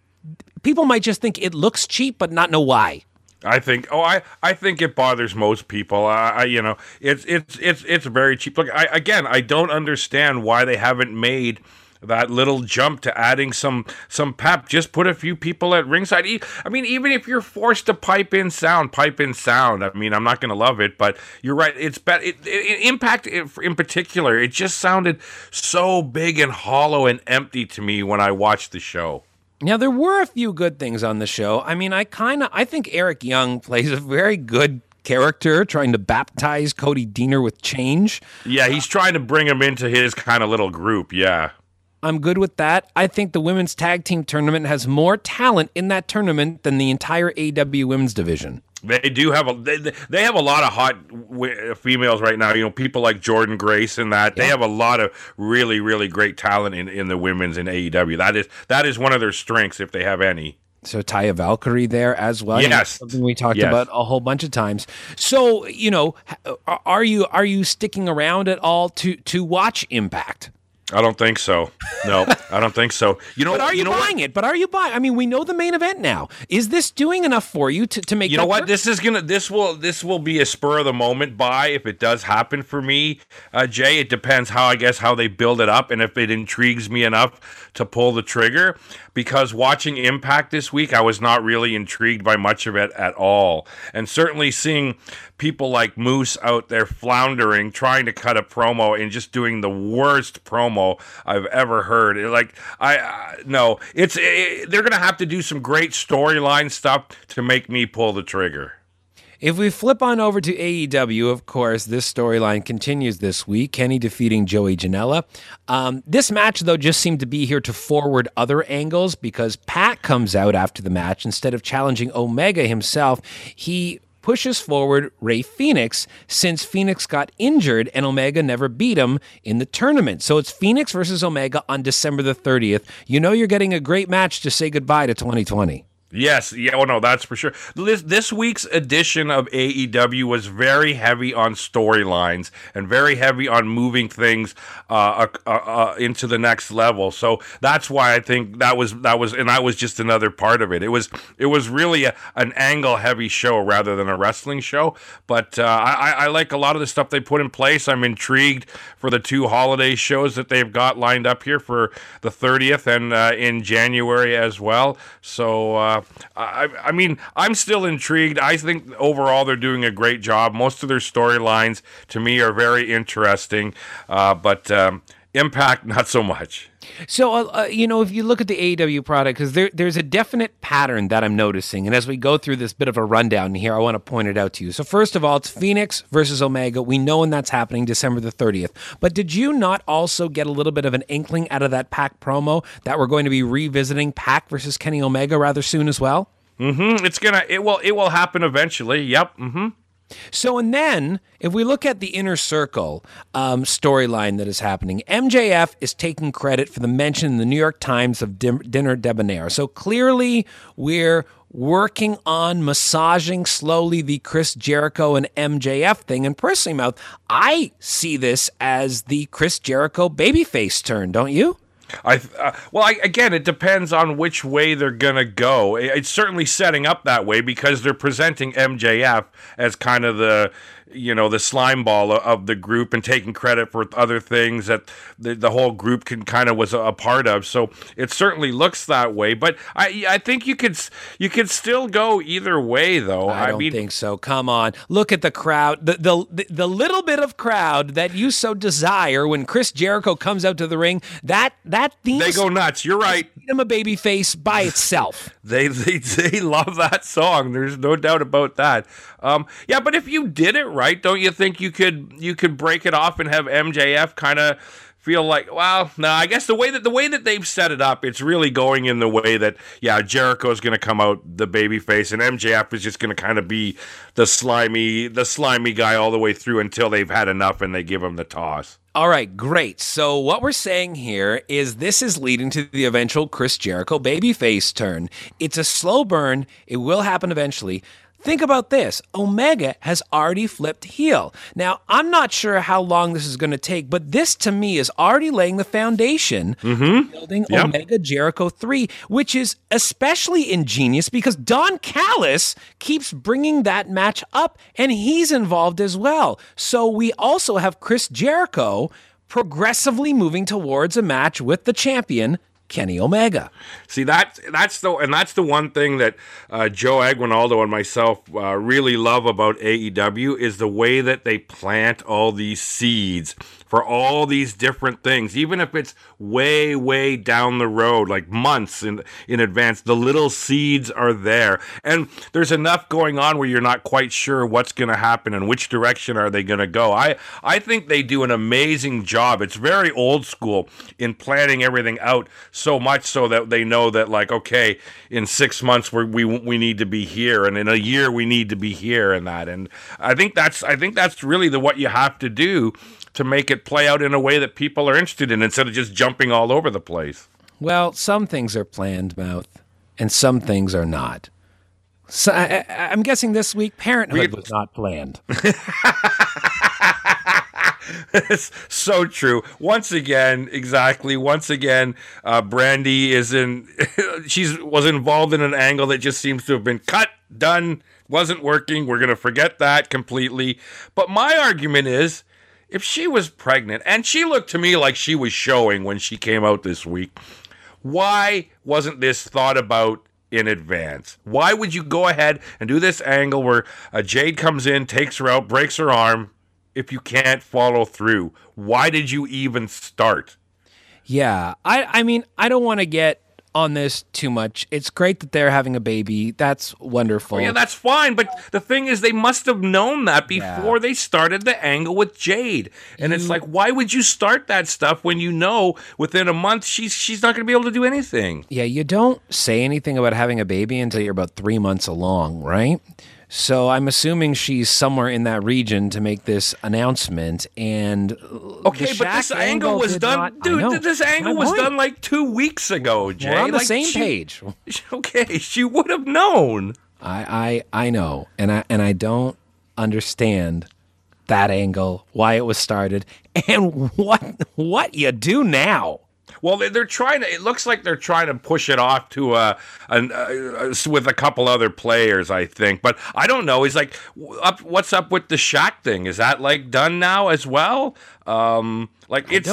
people might just think it looks cheap, but not know why. I think. Oh, I, I think it bothers most people. I, I you know, it's it's it's it's very cheap. Look, I, again, I don't understand why they haven't made that little jump to adding some some pep. Just put a few people at ringside. I mean, even if you're forced to pipe in sound, pipe in sound. I mean, I'm not going to love it, but you're right. It's better. It, it, Impact in particular, it just sounded so big and hollow and empty to me when I watched the show. Now, there were a few good things on the show. I mean, I kind of, I think Eric Young plays a very good character trying to baptize Cody Deaner with change. Yeah, he's trying to bring him into his kind of little group, yeah. I'm good with that. I think the women's tag team tournament has more talent in that tournament than the entire A E W women's division. They do have a they, they have a lot of hot w- females right now. You know, people like Jordan Grace and that. They yeah. have a lot of really, really great talent in, in the women's in A E W. That is that is one of their strengths if they have any. So Taya Valkyrie there as well. Yes, something we talked yes. about a whole bunch of times. So you know, are you are you sticking around at all to to watch Impact? I don't think so. No, I don't think so. You know, but are you, you know buying what? it? But are you buying? I mean, we know the main event now. Is this doing enough for you to, to make? You know that what? work? This is gonna. This will. This will be a spur of the moment buy if it does happen for me, uh, Jay. It depends how I guess how they build it up and if it intrigues me enough to pull the trigger. Because watching Impact this week, I was not really intrigued by much of it at all, and certainly seeing people like Moose out there floundering, trying to cut a promo and just doing the worst promo I've ever heard. Like, I, I no, it's it, they're going to have to do some great storyline stuff to make me pull the trigger. If we flip on over to A E W, of course, this storyline continues this week. Kenny defeating Joey Janela. Um, this match, though, just seemed to be here to forward other angles because Pac comes out after the match. Instead of challenging Omega himself, he pushes forward Rey Fenix since Fenix got injured and Omega never beat him in the tournament. So it's Fenix versus Omega on December the thirtieth. You know you're getting a great match to say goodbye to twenty twenty. Yes, yeah, oh no, that's for sure. This, this week's edition of A E W was very heavy on storylines and very heavy on moving things uh, uh, uh, into the next level. So that's why I think that was that was, and that was just another part of it. It was it was really a, an angle-heavy show rather than a wrestling show. But uh, I, I like a lot of the stuff they put in place. I'm intrigued for the two holiday shows that they've got lined up here for the thirtieth and uh, in January as well. So. Uh, I, I mean, I'm still intrigued. I think overall they're doing a great job. Most of their storylines, to me, are very interesting, uh, but um, Impact, not so much. So, uh, you know, if you look at the A E W product, because there, there's a definite pattern that I'm noticing, and as we go through this bit of a rundown here, I want to point it out to you. So first of all, it's Phoenix versus Omega. We know when that's happening, December the thirtieth. But did you not also get a little bit of an inkling out of that Pac promo that we're going to be revisiting Pac versus Kenny Omega rather soon as well? Mm-hmm. It's gonna. It will. It will happen eventually. Yep. Mm-hmm. So, and then, if we look at the Inner Circle um, storyline that is happening, M J F is taking credit for the mention in the New York Times of dim- Dinner Debonair. So clearly, we're working on massaging slowly the Chris Jericho and M J F thing. And personally, Mouth, I see this as the Chris Jericho babyface turn, don't you? I uh, well, I, again, it depends on which way they're gonna go. It's certainly setting up that way because they're presenting M J F as kind of the, you know, the slime ball of the group and taking credit for other things that the, the whole group can kind of was a, a part of. So it certainly looks that way. But I I think you could you could still go either way, though. I, I don't mean, think so. Come on, look at the crowd, the, the the little bit of crowd that you so desire when Chris Jericho comes out to the ring. That that theme they go nuts. You're right. Him a baby face by itself. they they they love that song. There's no doubt about that. Um, yeah, but if you did it right, don't you think you could you could break it off and have M J F kind of feel like, well, no, I guess the way that the way that they've set it up, it's really going in the way that, yeah, Jericho's going to come out the babyface, and M J F is just going to kind of be the slimy the slimy guy all the way through until they've had enough and they give him the toss. All right, great. So what we're saying here is this is leading to the eventual Chris Jericho babyface turn. It's a slow burn. It will happen eventually. Think about this. Omega has already flipped heel. Now, I'm not sure how long this is going to take, but this to me is already laying the foundation mm-hmm. building yep. Omega Jericho three, which is especially ingenious because Don Callis keeps bringing that match up and he's involved as well. So we also have Chris Jericho progressively moving towards a match with the champion, Kenny Omega. See, that, that's the and that's the one thing that uh, Joe Aguinaldo and myself uh, really love about A E W is the way that they plant all these seeds for all these different things, even if it's way, way down the road, like months in in advance. The little seeds are there, and there's enough going on where you're not quite sure what's going to happen and which direction are they going to go. I I think they do an amazing job. It's very old school in planning everything out, so much so that they know that, like, okay, in six months we're, we we need to be here, and in a year we need to be here, and that. And I think that's I think that's really the what you have to do to make it play out in a way that people are interested in instead of just jumping all over the place. Well, some things are planned, Mouth, and some things are not. So I, I, I'm guessing this week Parenthood was not planned. It's so true. Once again, exactly. Once again, uh, Brandy is in. She's was involved in an angle that just seems to have been cut, done, wasn't working. We're gonna forget that completely. But my argument is, if she was pregnant and she looked to me like she was showing when she came out this week, why wasn't this thought about in advance? Why would you go ahead and do this angle where uh, Jade comes in, takes her out, breaks her arm? If you can't follow through, why did you even start? Yeah, I, I mean, I don't want to get on this too much. It's great that they're having a baby. That's wonderful. Oh, yeah, that's fine. But the thing is, they must have known that before yeah. they started the angle with Jade. And mm. it's like, why would you start that stuff when you know within a month she's she's not going to be able to do anything? Yeah, you don't say anything about having a baby until you're about three months along, right? So I'm assuming she's somewhere in that region to make this announcement. And okay, but this angle was done, not, dude. This angle was done like two weeks ago, Jay. We're on the like same she, page. Okay, she would have known. I, I I know, and I and I don't understand that angle, why it was started, and what what you do now. Well, they're trying to. It looks like they're trying to push it off to uh, an, uh, with a couple other players, I think. But I don't know. He's like, up, what's up with the Shaq thing? Is that like done now as well? Um, like it's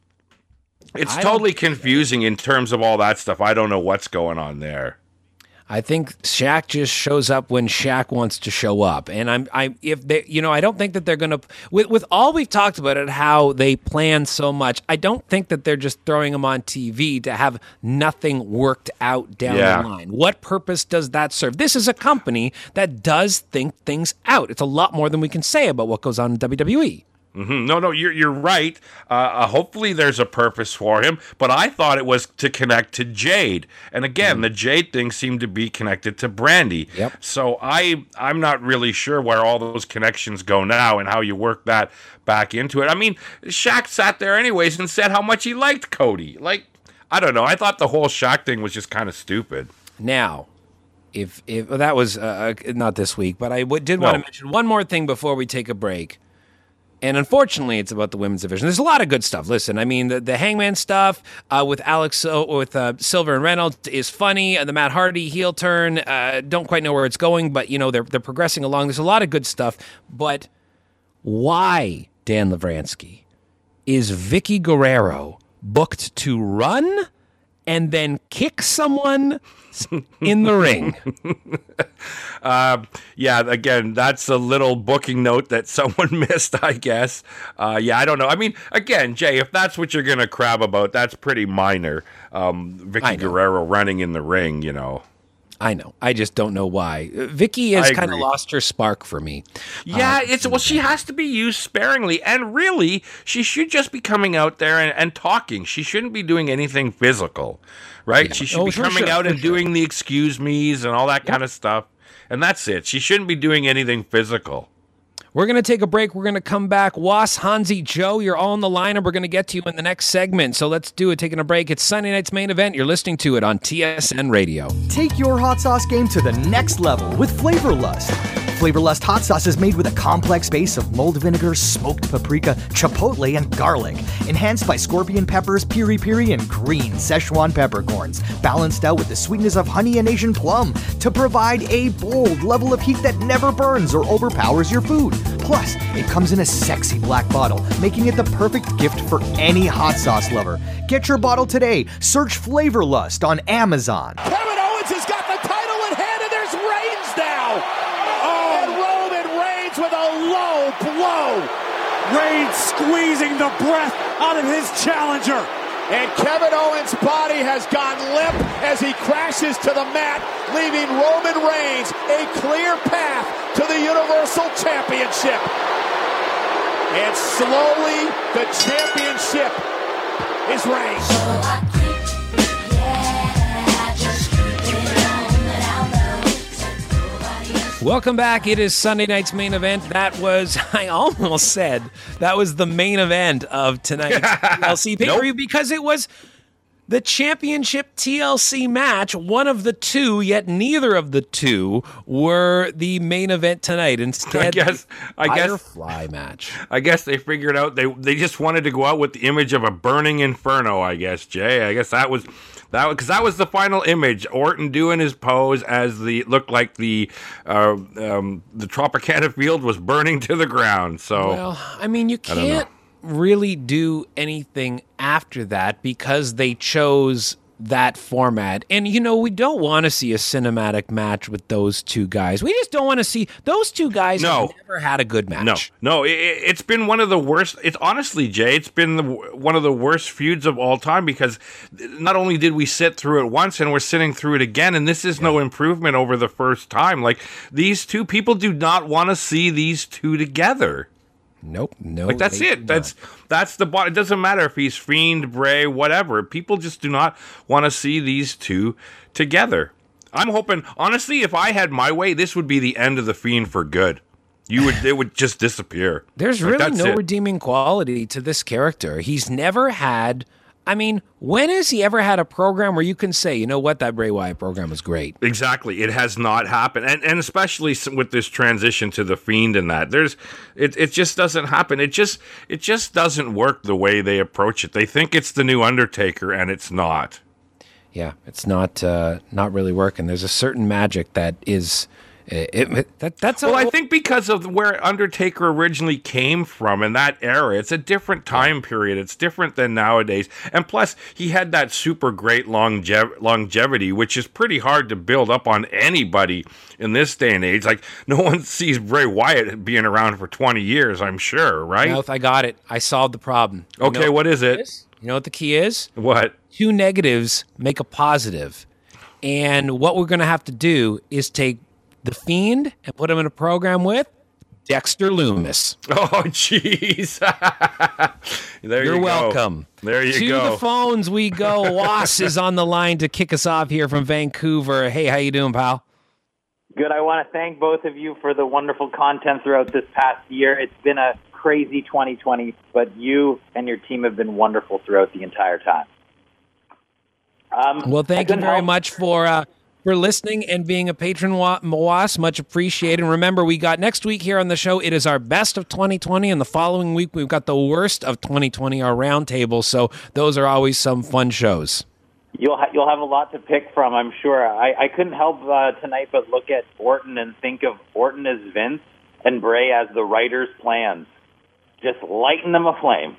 it's I totally confusing in terms of all that stuff. I don't know what's going on there. I think Shaq just shows up when Shaq wants to show up, and I'm, I, if they, you know, I don't think that they're gonna, with with all we've talked about it, how they plan so much. I don't think that they're just throwing him on T V to have nothing worked out down yeah. the line. What purpose does that serve? This is a company that does think things out. It's a lot more than we can say about what goes on in W W E. Mm-hmm. No, no, you're you're right. Uh, uh, hopefully, there's a purpose for him. But I thought it was to connect to Jade, and again, mm. the Jade thing seemed to be connected to Brandy. Yep. So I I'm not really sure where all those connections go now and how you work that back into it. I mean, Shaq sat there anyways and said how much he liked Cody. Like, I don't know. I thought the whole Shaq thing was just kind of stupid. Now, if if well, that was uh, not this week, but I w- did no. want to mention one more thing before we take a break. And unfortunately, it's about the women's division. There's a lot of good stuff. Listen, I mean, the, the Hangman stuff uh, with Alex, uh, with uh, Silver and Reynolds is funny. And the Matt Hardy heel turn, uh, don't quite know where it's going, but you know they're they're progressing along. There's a lot of good stuff. But why, Dan Lavransky, is Vicky Guerrero booked to run and then kick someone in the ring? Uh, yeah, again, that's a little booking note that someone missed, I guess. Uh, yeah, I don't know. I mean, again, Jay, if that's what you're going to crab about, that's pretty minor. Um, Vicky Guerrero running in the ring, you know. I know. I just don't know why. Vicky has kind of lost her spark for me. Yeah, uh, it's well, she has to be used sparingly, and really, she should just be coming out there and, and talking. She shouldn't be doing anything physical, right? Yeah. She should oh, be sure, coming sure, out and sure. doing the excuse me's and all that yep. kind of stuff, and that's it. She shouldn't be doing anything physical. We're going to take a break. We're going to come back. Was, Hansi, Joe, you're all on the line, and we're going to get to you in the next segment. So let's do it. Taking a break. It's Sunday night's main event. You're listening to it on T S N Radio. Take your hot sauce game to the next level with Flavor Lust. Flavor Lust hot sauce is made with a complex base of mulled vinegar, smoked paprika, chipotle, and garlic, enhanced by scorpion peppers, piri piri, and green Szechuan peppercorns, balanced out with the sweetness of honey and Asian plum to provide a bold level of heat that never burns or overpowers your food. Plus, it comes in a sexy black bottle, making it the perfect gift for any hot sauce lover. Get your bottle today. Search Flavor Lust on Amazon. Kevin Owens has got the title in hand, and there's Reigns now. Oh, and Roman Reigns with a low blow. Reigns squeezing the breath out of his challenger. And Kevin Owens' body has gone limp as he crashes to the mat, leaving Roman Reigns a clear path to the Universal Championship. And slowly, the championship is Reigns. Welcome back. It is Sunday night's main event. That was, I almost said, that was the main event of tonight's T L C pay-per-view nope. because it was the championship T L C match, one of the two, yet neither of the two were the main event tonight. Instead, I guess, I guess, Firefly match. I guess they figured out they they just wanted to go out with the image of a burning inferno. I guess, Jay. I guess that was. That because that was the final image. Orton doing his pose as the looked like the uh, um, the Tropicana field was burning to the ground. So well, I mean, you can't really do anything after that because they chose that format. And, you know, we don't want to see a cinematic match with those two guys. We just don't want to see those two guys No. have never had a good match. No, no, it, it's been one of the worst. It's honestly, Jay, it's been the, one of the worst feuds of all time because not only did we sit through it once and we're sitting through it again, and this is yeah. no improvement over the first time. Like, these two people do not want to see these two together. Nope, no. Like, that's it. That's that's the bottom. It doesn't matter if he's Fiend, Bray, whatever. People just do not want to see these two together. I'm hoping, honestly, if I had my way, this would be the end of the Fiend for good. You would, it would just disappear. There's Like, really that's no it. redeeming quality to this character. He's never had. I mean, when has he ever had a program where you can say, you know what, that Bray Wyatt program was great? Exactly. It has not happened. And and especially s- with this transition to the Fiend and that. There's it it just doesn't happen. It just it just doesn't work the way they approach it. They think it's the new Undertaker and it's not. Yeah, it's not uh, not really working. There's a certain magic that is it, it, that that's Well, a, I think because of where Undertaker originally came from in that era, it's a different time period. It's different than nowadays. And plus, he had that super great longev- longevity, which is pretty hard to build up on anybody in this day and age. Like, no one sees Bray Wyatt being around for twenty years, I'm sure, right? Mouth, I got it. I solved the problem. You Okay, know what is it? is? You know what the key is? What? Two negatives make a positive. And what we're going to have to do is take The Fiend and put him in a program with Dexter Loomis. Oh, jeez. There You're you go. welcome. There you to go. To the phones we go. Was is on the line to kick us off here from Vancouver. Hey, how you doing, pal? Good. I want to thank both of you for the wonderful content throughout this past year. It's been a crazy twenty twenty, but you and your team have been wonderful throughout the entire time. Um, Well, thank you couldn't very help- much for uh, for listening and being a patron, Wa- Was. Much appreciated. And remember, we got next week here on the show, it is our best of twenty twenty, and the following week we've got the worst of twenty twenty, our roundtable. So those are always some fun shows. You'll ha- you'll have a lot to pick from, I'm sure. I, I couldn't help uh, tonight but look at Orton and think of Orton as Vince and Bray as the writer's plans. Just lighten them aflame.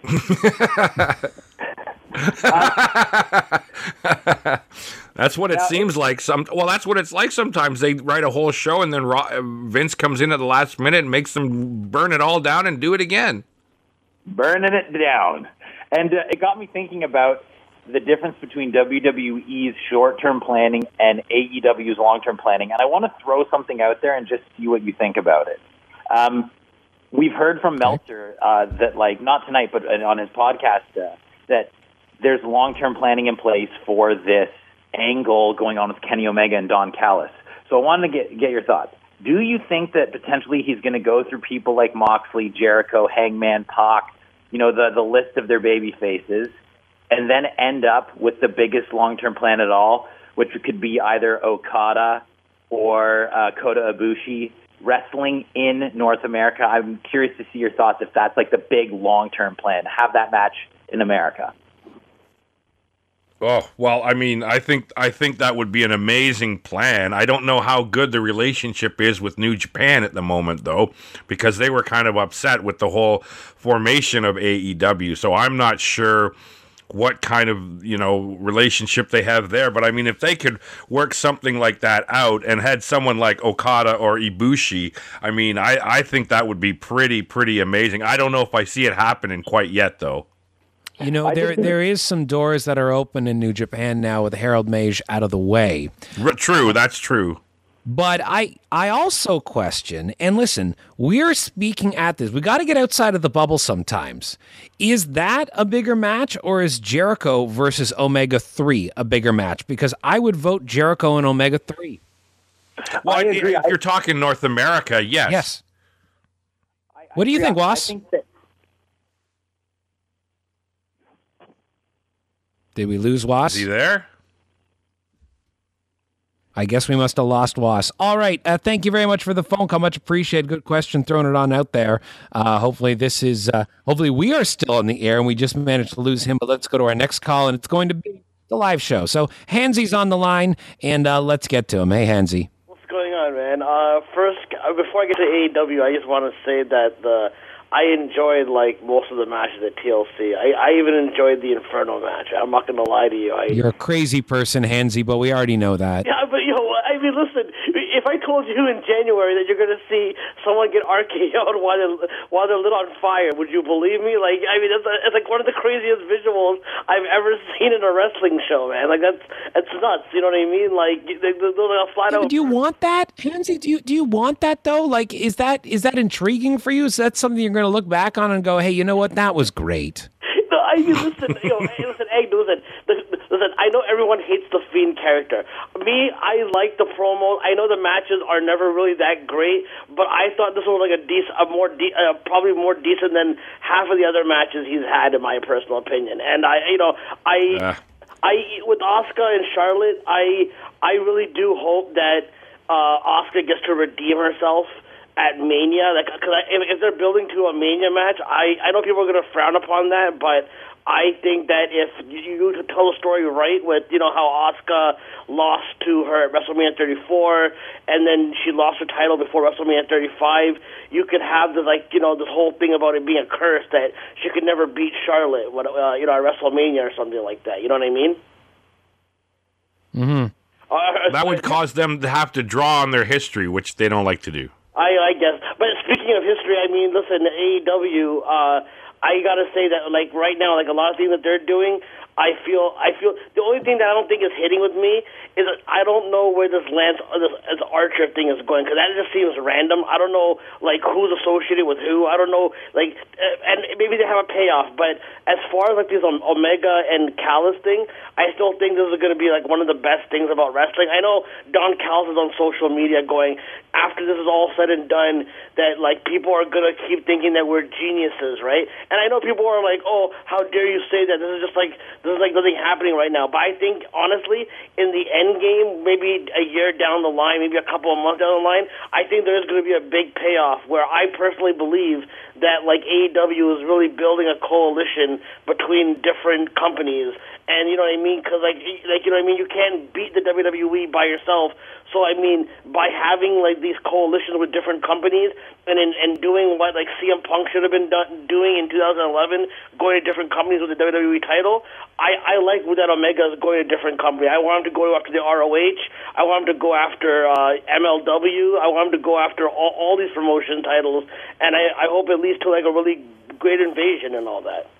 That's what it Now- seems like. Some well, that's what it's like sometimes. They write a whole show and then Ro- uh, Vince comes in at the last minute and makes them burn it all down and do it again. Burning it down. And uh, it got me thinking about the difference between W W E's short-term planning and A E W's long-term planning. And I want to throw something out there and just see what you think about it. Um, we've heard from Meltzer uh, that, like, not tonight, but on his podcast, uh, that there's long-term planning in place for this angle going on with Kenny Omega and Don Callis. So I wanted to get get your thoughts. Do you think that potentially he's going to go through people like Moxley, Jericho, Hangman, Pac, you know, the, the list of their baby faces, and then end up with the biggest long-term plan at all, which could be either Okada or uh, Kota Ibushi wrestling in North America? I'm curious to see your thoughts if that's like the big long-term plan, have that match in America. Oh, well, I mean, I think I think that would be an amazing plan. I don't know how good the relationship is with New Japan at the moment, though, because they were kind of upset with the whole formation of A E W. So I'm not sure what kind of, you know, relationship they have there. But I mean, if they could work something like that out and had someone like Okada or Ibushi, I mean, I, I think that would be pretty, pretty amazing. I don't know if I see it happening quite yet, though. You know, there there is some doors that are open in New Japan now with Harold Mage out of the way. R- true, that's true. But I I also question, and listen, we're speaking at this. We got to get outside of the bubble sometimes. Is that a bigger match, or is Jericho versus Omega three a bigger match? Because I would vote Jericho and Omega three. Well, I agree. If you're talking North America, yes. Yes. What do you think, Was? I think that Did we lose Was? Is he there? I guess we must have lost Was. All right. Uh, thank you very much for the phone call. Much appreciated. Good question. Throwing it on out there. Uh, hopefully this is, uh, hopefully we are still in the air and we just managed to lose him. But let's go to our next call, and it's going to be the live show. So Hansy's on the line, and uh, let's get to him. Hey, Hansy. What's going on, man? Uh, first, uh, before I get to A E W, I just want to say that the I enjoyed like most of the matches at T L C. I, I even enjoyed the Inferno match. I'm not going to lie to you. I, You're a crazy person, Hansy, but we already know that. Yeah, but you know, I mean, listen. If I told you in January that you're going to see someone get R K O'd while they're, while they're lit on fire, would you believe me? Like, I mean, it's, it's like one of the craziest visuals I've ever seen in a wrestling show, man. Like, that's that's nuts. You know what I mean? Like, they, they'll flat Yeah, out. but do you want that, Hansy? Do you do you want that though? Like, is that is that intriguing for you? Is that something you're going to look back on and go, "Hey, you know what? That was great." No, I mean, listen, you know, hey, listen, hey, listen, listen, I know everyone hates the Fiend character. Me, I like the promo. I know the matches are never really that great, but I thought this was like a decent, a more, de- uh, probably more decent than half of the other matches he's had, in my personal opinion. And I, you know, I, uh. I, with Asuka and Charlotte, I, I really do hope that uh, Asuka gets to redeem herself at Mania, like, because if, if they're building to a Mania match, I, I know people are going to frown upon that, but I think that if you tell the story right with, you know, how Asuka lost to her at WrestleMania thirty-four, and then she lost her title before WrestleMania thirty-five, you could have the, like, you know, this whole thing about it being a curse that she could never beat Charlotte, uh, you know, at WrestleMania or something like that. You know what I mean? Mm-hmm. Uh, that would cause them to have to draw on their history, which they don't like to do. I, I guess. But speaking of history, I mean, listen, A E W, uh, I got to say that, like, right now, like, a lot of things that they're doing, I feel, I feel, the only thing that I don't think is hitting with me is that I don't know where this Lance, this, this Archer thing is going, because that just seems random. I don't know, like, who's associated with who. I don't know, like, uh, and maybe they have a payoff, but as far as, like, this Omega and Callis thing, I still think this is going to be, like, one of the best things about wrestling. I know Don Callis is on social media going, after this is all said and done, that, like, people are going to keep thinking that we're geniuses, right? And I know people are like, oh, how dare you say that? This is just, like, this is, like, nothing happening right now. But I think, honestly, in the end game, maybe a year down the line, maybe a couple of months down the line, I think there is going to be a big payoff where I personally believe that, like, A E W is really building a coalition between different companies. And you know what I mean? Because, like, like, you know what I mean? You can't beat the W W E by yourself. So, I mean, by having, like, these coalitions with different companies and in, and doing what, like, C M Punk should have been done, doing in two thousand eleven, going to different companies with the W W E title, I, I like that Omega is going to a different company. I want him to go after the R O H. I want him to go after uh, M L W. I want him to go after all, all these promotion titles. And I, I hope it leads to, like, a really great invasion and all that.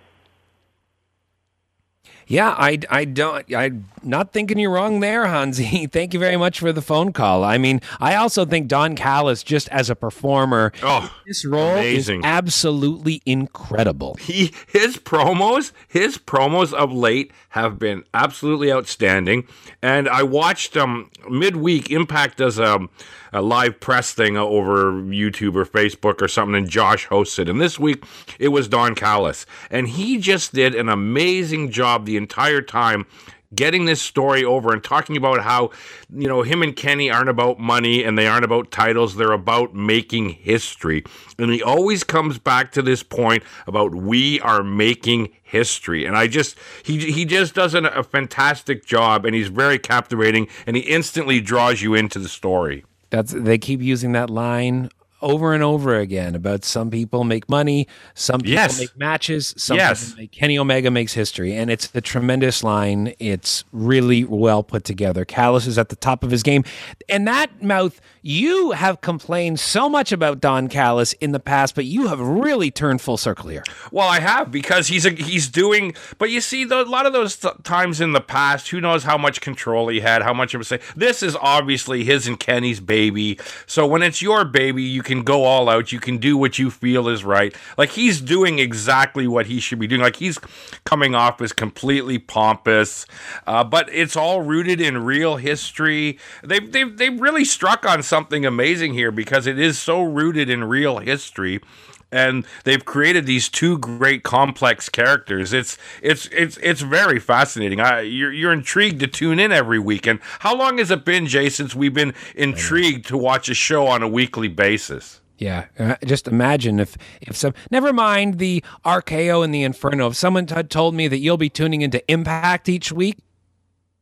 Yeah, I, I don't, I'm not thinking you're wrong there, Hansi. Thank you very much for the phone call. I mean, I also think Don Callis, just as a performer, oh, this role amazing. is absolutely incredible. He, his promos, his promos of late have been absolutely outstanding. And I watched um, midweek, Impact does a, a live press thing over YouTube or Facebook or something, and Josh hosts it. And this week, it was Don Callis. And he just did an amazing job the entire time getting this story over and talking about how, you know, him and Kenny aren't about money and they aren't about titles. They're about making history. And he always comes back to this point about we are making history. And I just, he he just does an, a fantastic job, and he's very captivating, and he instantly draws you into the story. That's, they keep using that line over and over again about some people make money, some people yes. make matches, some yes. people make Kenny Omega makes history. And it's a tremendous line. It's really well put together. Callis is at the top of his game. And that, Mouth, you have complained so much about Don Callis in the past, but you have really turned full circle here. Well, I have, because he's a, he's doing, but you see, the, a lot of those th- times in the past, who knows how much control he had, how much of a say. This is obviously his and Kenny's baby. So when it's your baby, you can go all out. You can do what you feel is right. Like, he's doing exactly what he should be doing. Like, he's coming off as completely pompous, uh, but it's all rooted in real history. They've, they've, they've really struck on something amazing here, because it is so rooted in real history. And they've created these two great complex characters. It's it's it's it's very fascinating. I, you're you're intrigued to tune in every weekend. How long has it been, Jay, since we've been intrigued to watch a show on a weekly basis? Yeah, uh, just imagine if if some. Never mind the R K O and the Inferno. If someone had told me that you'll be tuning into Impact each week,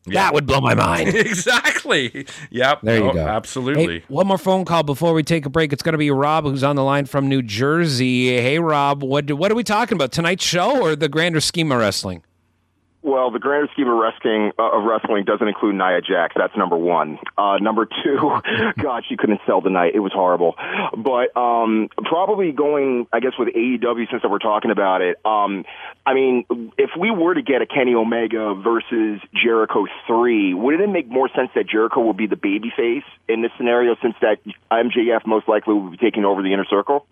That would blow my mind. Exactly. Yep. There you No, go. Absolutely. Hey, one more phone call before we take a break. It's going to be Rob, who's on the line from New Jersey. Hey, Rob, what what are we talking about? Tonight's show or the grander scheme of wrestling? Well, the grander scheme of wrestling, uh, of wrestling doesn't include Nia Jax. That's number one. Uh, number two, God, she couldn't sell the night. It was horrible. But um, probably going, I guess, with A E W, since we're talking about it, um, I mean, if we were to get a Kenny Omega versus Jericho three, wouldn't it make more sense that Jericho would be the babyface in this scenario, since that M J F most likely will be taking over the Inner Circle?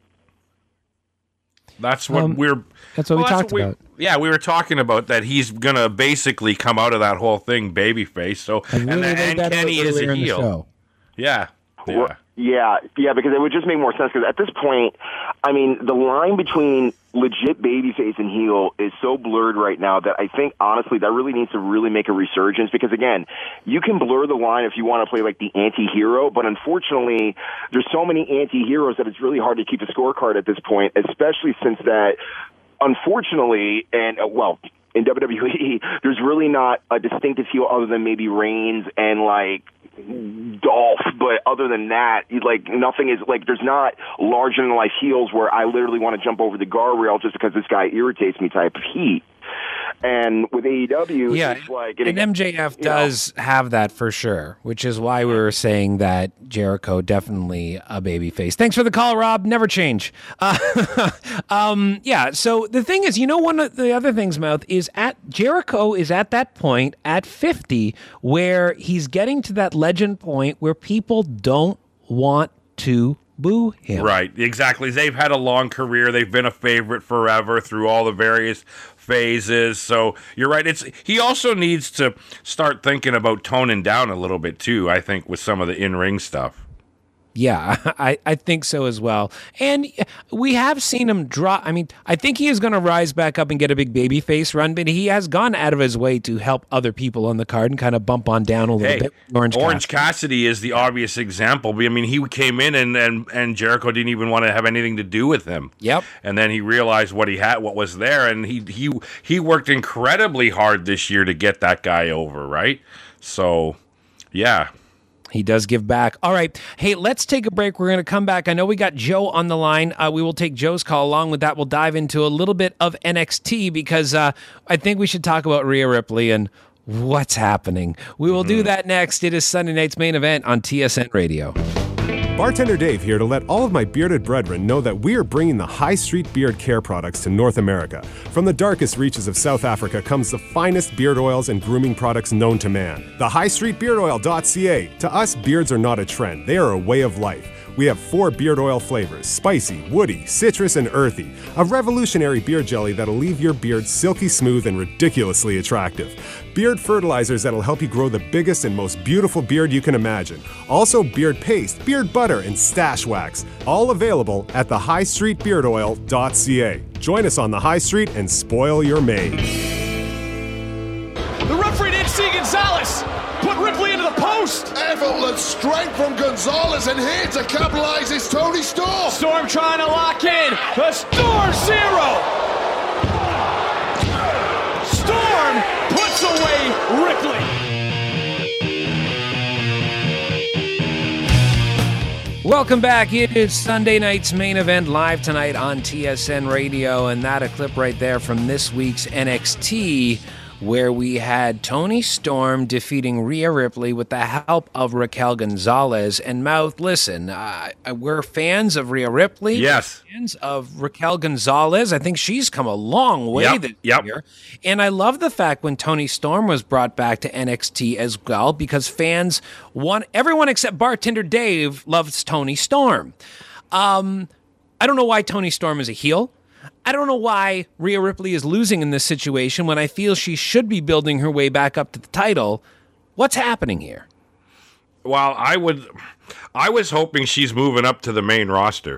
That's what Um, we're. that's what we well, talked we- about. Yeah, we were talking about that. He's gonna basically come out of that whole thing babyface. So I really and, then, laid and that out Kenny is a earlier in the heel. show. Yeah. Yeah. Well, yeah, yeah, because it would just make more sense. Because at this point, I mean, the line between legit babyface and heel is so blurred right now that I think, honestly, that really needs to really make a resurgence. Because, again, you can blur the line if you want to play like the anti-hero, but unfortunately, there's so many anti-heroes that it's really hard to keep a scorecard at this point, especially since that, unfortunately, and, uh, well, in W W E, there's really not a distinctive heel other than maybe Reigns and, like, Dolph, but other than that, like, nothing is, like, there's not larger than life heels where I literally want to jump over the guardrail just because this guy irritates me type of heat. And with A E W, Yeah, it's like, and M J F you know. does have that for sure, which is why we were saying that Jericho definitely a babyface. Thanks for the call, Rob. Never change. Uh, um, yeah. So the thing is, you know, one of the other things, Mouth, is at Jericho is at that point at fifty where he's getting to that legend point where people don't want to boo him. Right, exactly. They've had a long career. They've been a favorite forever through all the various phases. So you're right. It's he also needs to start thinking about toning down a little bit too, I think, with some of the in-ring stuff. Yeah, I, I think so as well. And we have seen him drop. I mean, I think he is going to rise back up and get a big baby face run, but he has gone out of his way to help other people on the card and kind of bump on down a little Hey, bit. Orange, Orange Cassidy. Cassidy is the obvious example. I mean, he came in and, and, and Jericho didn't even want to have anything to do with him. Yep. And then he realized what he had, what was there, and he he he worked incredibly hard this year to get that guy over, right? So, yeah. He does give back. All right. Hey, let's take a break. We're going to come back. I know we got Joe on the line. Uh, we will take Joe's call. Along with that, we'll dive into a little bit of N X T because uh, I think we should talk about Rhea Ripley and what's happening. We will do that next. It is Sunday night's main event on T S N Radio. Bartender Dave here to let all of my bearded brethren know that we are bringing the High Street Beard Care products to North America. From the darkest reaches of South Africa comes the finest beard oils and grooming products known to man. The high street beard oil dot c a. To us, beards are not a trend. They are a way of life. We have four beard oil flavors: spicy, woody, citrus, and earthy. A revolutionary beard jelly that'll leave your beard silky smooth and ridiculously attractive. Beard fertilizers that'll help you grow the biggest and most beautiful beard you can imagine. Also beard paste, beard butter, and stash wax. All available at the high street beard oil dot c a. Join us on the high street and spoil your May. The referee didn't see Gonzalez. Put Ripley into the post. Effortless strength from Gonzalez, and here to capitalize is Tony Storm. Storm trying to lock in. The Storm Zero. Storm puts away Ripley. Welcome back. It is Sunday night's main event live tonight on T S N Radio, and that a clip right there from this week's N X T, where we had Tony Storm defeating Rhea Ripley with the help of Raquel Gonzalez. And Mouth, listen, uh, we're fans of Rhea Ripley. Yes. We're fans of Raquel Gonzalez. I think she's come a long way Yep, this yep. year. And I love the fact when Tony Storm was brought back to N X T as well, because fans, want, everyone except Bartender Dave loves Tony Storm. Um, I don't know why Tony Storm is a heel. I don't know why Rhea Ripley is losing in this situation when I feel she should be building her way back up to the title. What's happening here? Well, I would, I was hoping she's moving up to the main roster.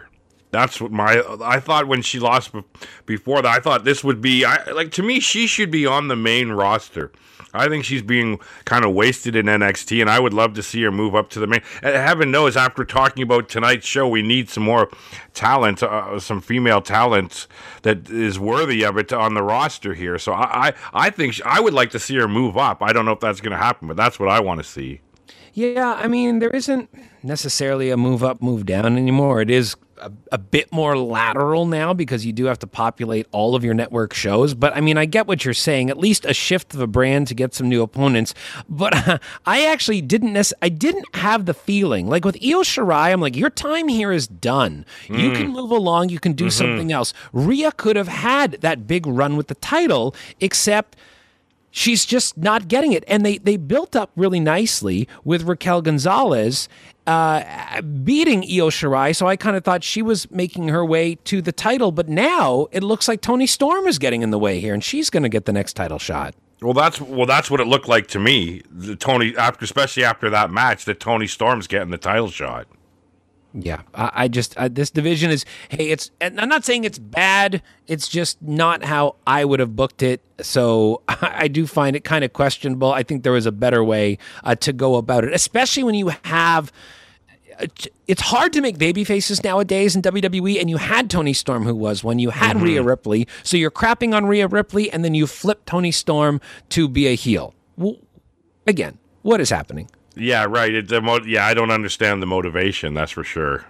That's what my I thought when she lost before that. I thought this would be I, like to me. She should be on the main roster. I think she's being kind of wasted in N X T, and I would love to see her move up to the main. And heaven knows, after talking about tonight's show, we need some more talent, uh, some female talent that is worthy of it on the roster here. So I, I, I think she, I would like to see her move up. I don't know if that's going to happen, but that's what I want to see. Yeah, I mean, there isn't necessarily a move up, move down anymore. It is a, a bit more lateral now because you do have to populate all of your network shows. But I mean, I get what you're saying. At least a shift of a brand to get some new opponents. But uh, I actually didn't nec- I didn't have the feeling like with Io Shirai. I'm like, your time here is done. Mm. You can move along. You can do mm-hmm. something else. Rhea could have had that big run with the title, except she's just not getting it. And they, they built up really nicely with Raquel Gonzalez uh, beating Io Shirai. So I kind of thought she was making her way to the title. But now it looks like Toni Storm is getting in the way here, and she's going to get the next title shot. Well, that's well, that's what it looked like to me. The Tony, after especially after that match, that Toni Storm's getting the title shot. Yeah, I, I just uh, this division is hey, it's and I'm not saying it's bad. It's just not how I would have booked it. So I, I do find it kind of questionable. I think there was a better way uh, to go about it, especially when you have. It's hard to make baby faces nowadays in W W E, and you had Toni Storm, who was one. You had mm-hmm. Rhea Ripley, so you're crapping on Rhea Ripley, and then you flip Toni Storm to be a heel. Well, again, what is happening? Yeah, right. It, the mo- yeah, I don't understand the motivation, that's for sure.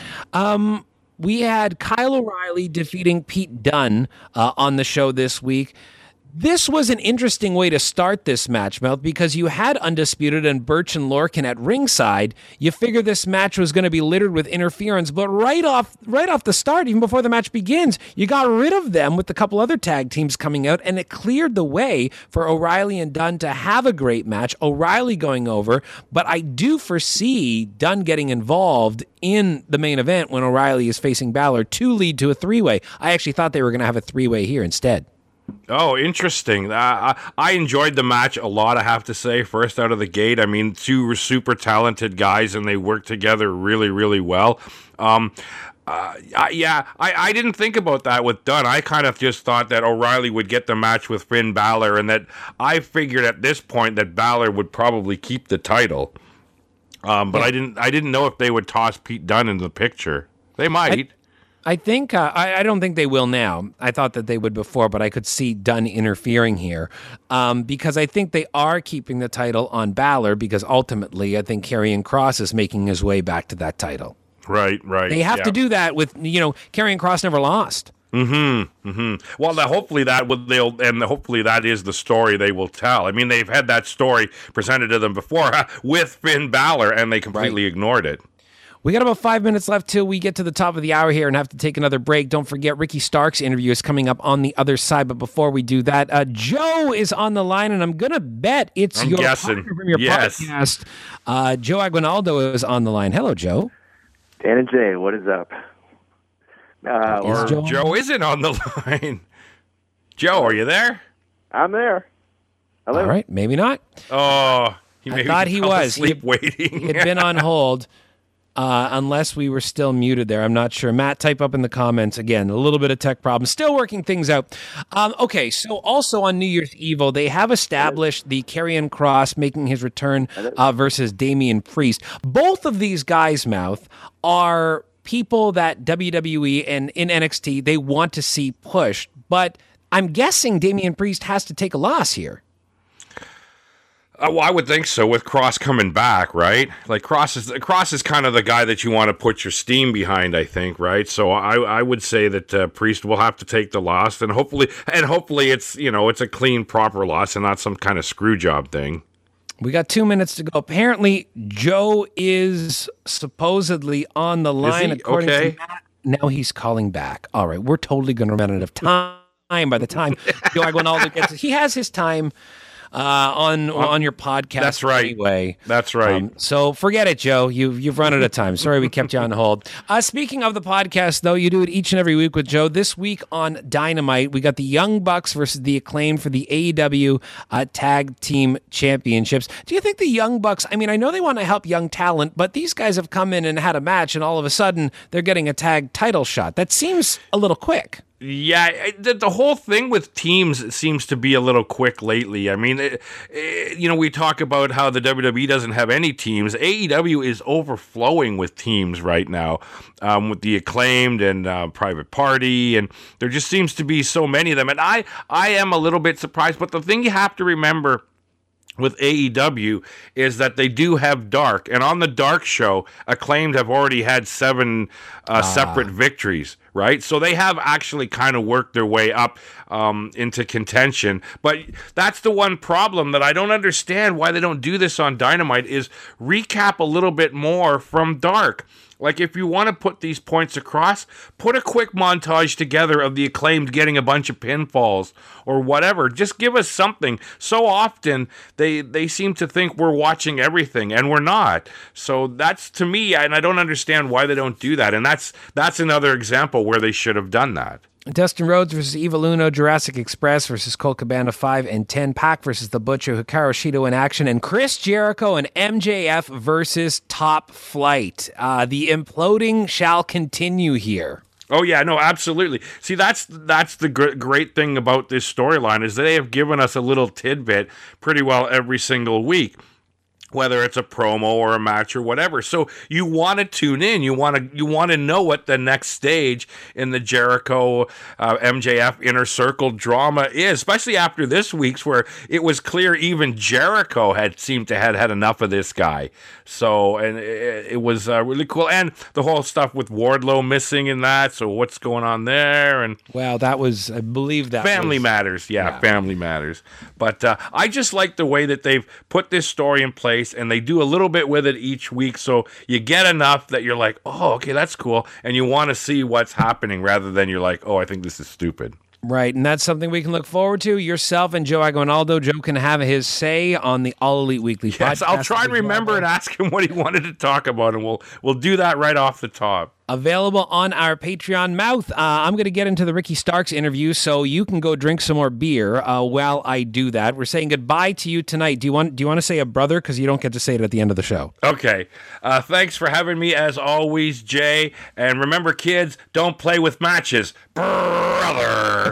Um, we had Kyle O'Reilly defeating Pete Dunne uh, on the show this week. This was an interesting way to start this match, Mel, because you had Undisputed and Birch and Lorcan at ringside. You figure this match was going to be littered with interference, but right off right off the start, even before the match begins, you got rid of them with a couple other tag teams coming out, and it cleared the way for O'Reilly and Dunne to have a great match. O'Reilly going over, but I do foresee Dunne getting involved in the main event when O'Reilly is facing Balor to lead to a three-way. I actually thought they were going to have a three-way here instead. Oh, interesting. Uh, I, I enjoyed the match a lot, I have to say, first out of the gate. I mean, two were super talented guys, and they worked together really, really well. Um, uh, I, yeah, I, I didn't think about that with Dunne. I kind of just thought that O'Reilly would get the match with Finn Balor, and that I figured at this point that Balor would probably keep the title. Um, but yeah. I didn't I didn't know if they would toss Pete Dunne into the picture. They might. I- I think, uh, I, I don't think they will now. I thought that they would before, but I could see Dunne interfering here um, because I think they are keeping the title on Balor because ultimately I think Karrion Kross is making his way back to that title. Right, right. They have yeah. to do that with, you know, Karrion Kross never lost. Mm-hmm, mm-hmm. Well, now, hopefully that will, they'll, and hopefully that is the story they will tell. I mean, they've had that story presented to them before with Finn Balor, and they completely right. ignored it. We got about five minutes left till we get to the top of the hour here and have to take another break. Don't forget, Ricky Stark's interview is coming up on the other side. But before we do that, uh, Joe is on the line, and I'm going to bet it's I'm your guessing. partner from your yes. podcast. Uh, Joe Aguinaldo is on the line. Hello, Joe. Dan and Jay, what is up? Uh, or Joe-, Joe isn't on the line. Joe, are you there? I'm there. Hello? All right, maybe not. Oh, he I thought he was. Sleep he, waiting. He had been on hold. Uh, unless we were still muted there. I'm not sure. Matt, type up in the comments. Again, a little bit of tech problems. Still working things out. Um, okay, so also on New Year's Evil, they have established the Karrion Kross making his return uh, versus Damian Priest. Both of these guys, Mouth, are people that W W E and in N X T, they want to see pushed. But I'm guessing Damian Priest has to take a loss here. Uh, well, I would think so with Kross coming back, right? Like Kross is Kross is kind of the guy that you want to put your steam behind, I think, right? So I I would say that uh, Priest will have to take the loss, and hopefully and hopefully it's you know it's a clean, proper loss and not some kind of screw job thing. We got two minutes to go. Apparently, Joe is supposedly on the line. According okay. to Matt, now he's calling back. All right, we're totally going to run out of time by the time Joe Aguinaldo gets. He has his time. uh, on on your podcast. That's right. Anyway, that's right. Um, so forget it, Joe. You've you've run out of time. Sorry, we kept you on hold. Uh, speaking of the podcast, though, you do it each and every week with Joe. This week on Dynamite, we got the Young Bucks versus the Acclaimed for the A E W uh, Tag Team Championships. Do you think the Young Bucks? I mean, I know they want to help young talent, but these guys have come in and had a match, and all of a sudden they're getting a tag title shot. That seems a little quick. Yeah, the, the whole thing with teams seems to be a little quick lately. I mean, it, it, you know, we talk about how the W W E doesn't have any teams. A E W is overflowing with teams right now, um, with the Acclaimed and uh, Private Party, and there just seems to be so many of them. And I, I am a little bit surprised, but the thing you have to remember with A E W is that they do have Dark, and on the Dark show, Acclaimed have already had seven uh, ah. separate victories, right? So they have actually kind of worked their way up um, into contention. But that's the one problem that I don't understand why they don't do this on Dynamite is recap a little bit more from Dark. Like, if you want to put these points across, put a quick montage together of the Acclaimed getting a bunch of pinfalls or whatever. Just give us something. So often, they they seem to think we're watching everything, and we're not. So that's, to me, and I don't understand why they don't do that. And that's that's another example where they should have done that. Dustin Rhodes versus Evil Uno, Jurassic Express versus Colt Cabana five and ten, Pac versus The Butcher, Hikaru Shida in action, and Chris Jericho and M J F versus Top Flight. Uh, the imploding shall continue here. Oh yeah, no, absolutely. See, that's that's the gr- great thing about this storyline is they have given us a little tidbit pretty well every single week, whether it's a promo or a match or whatever. So you want to tune in. You want to you want to know what the next stage in the Jericho uh, M J F Inner Circle drama is, especially after this week's where it was clear even Jericho had seemed to had had enough of this guy. So, and it, it was uh, really cool. And the whole stuff with Wardlow missing in that. So what's going on there? And well, that was, I believe that Family was, Matters. Yeah, yeah, Family Matters. But uh, I just like the way that they've put this story in place, and they do a little bit with it each week. So you get enough that you're like, oh, okay, that's cool. And you want to see what's happening rather than you're like, oh, I think this is stupid. Right, and that's something we can look forward to. Yourself and Joe Aguinaldo. Joe can have his say on the All Elite Weekly podcast. Yes, I'll try and remember and ask him what he wanted to talk about, and we'll we'll do that right off the top. Available on our Patreon mouth. Uh, I'm going to get into the Ricky Starks interview, so you can go drink some more beer uh, while I do that. We're saying goodbye to you tonight. Do you want Do you want to say a brother? Because you don't get to say it at the end of the show. Okay. Uh, thanks for having me, as always, Jay. And remember, kids, don't play with matches. Brother.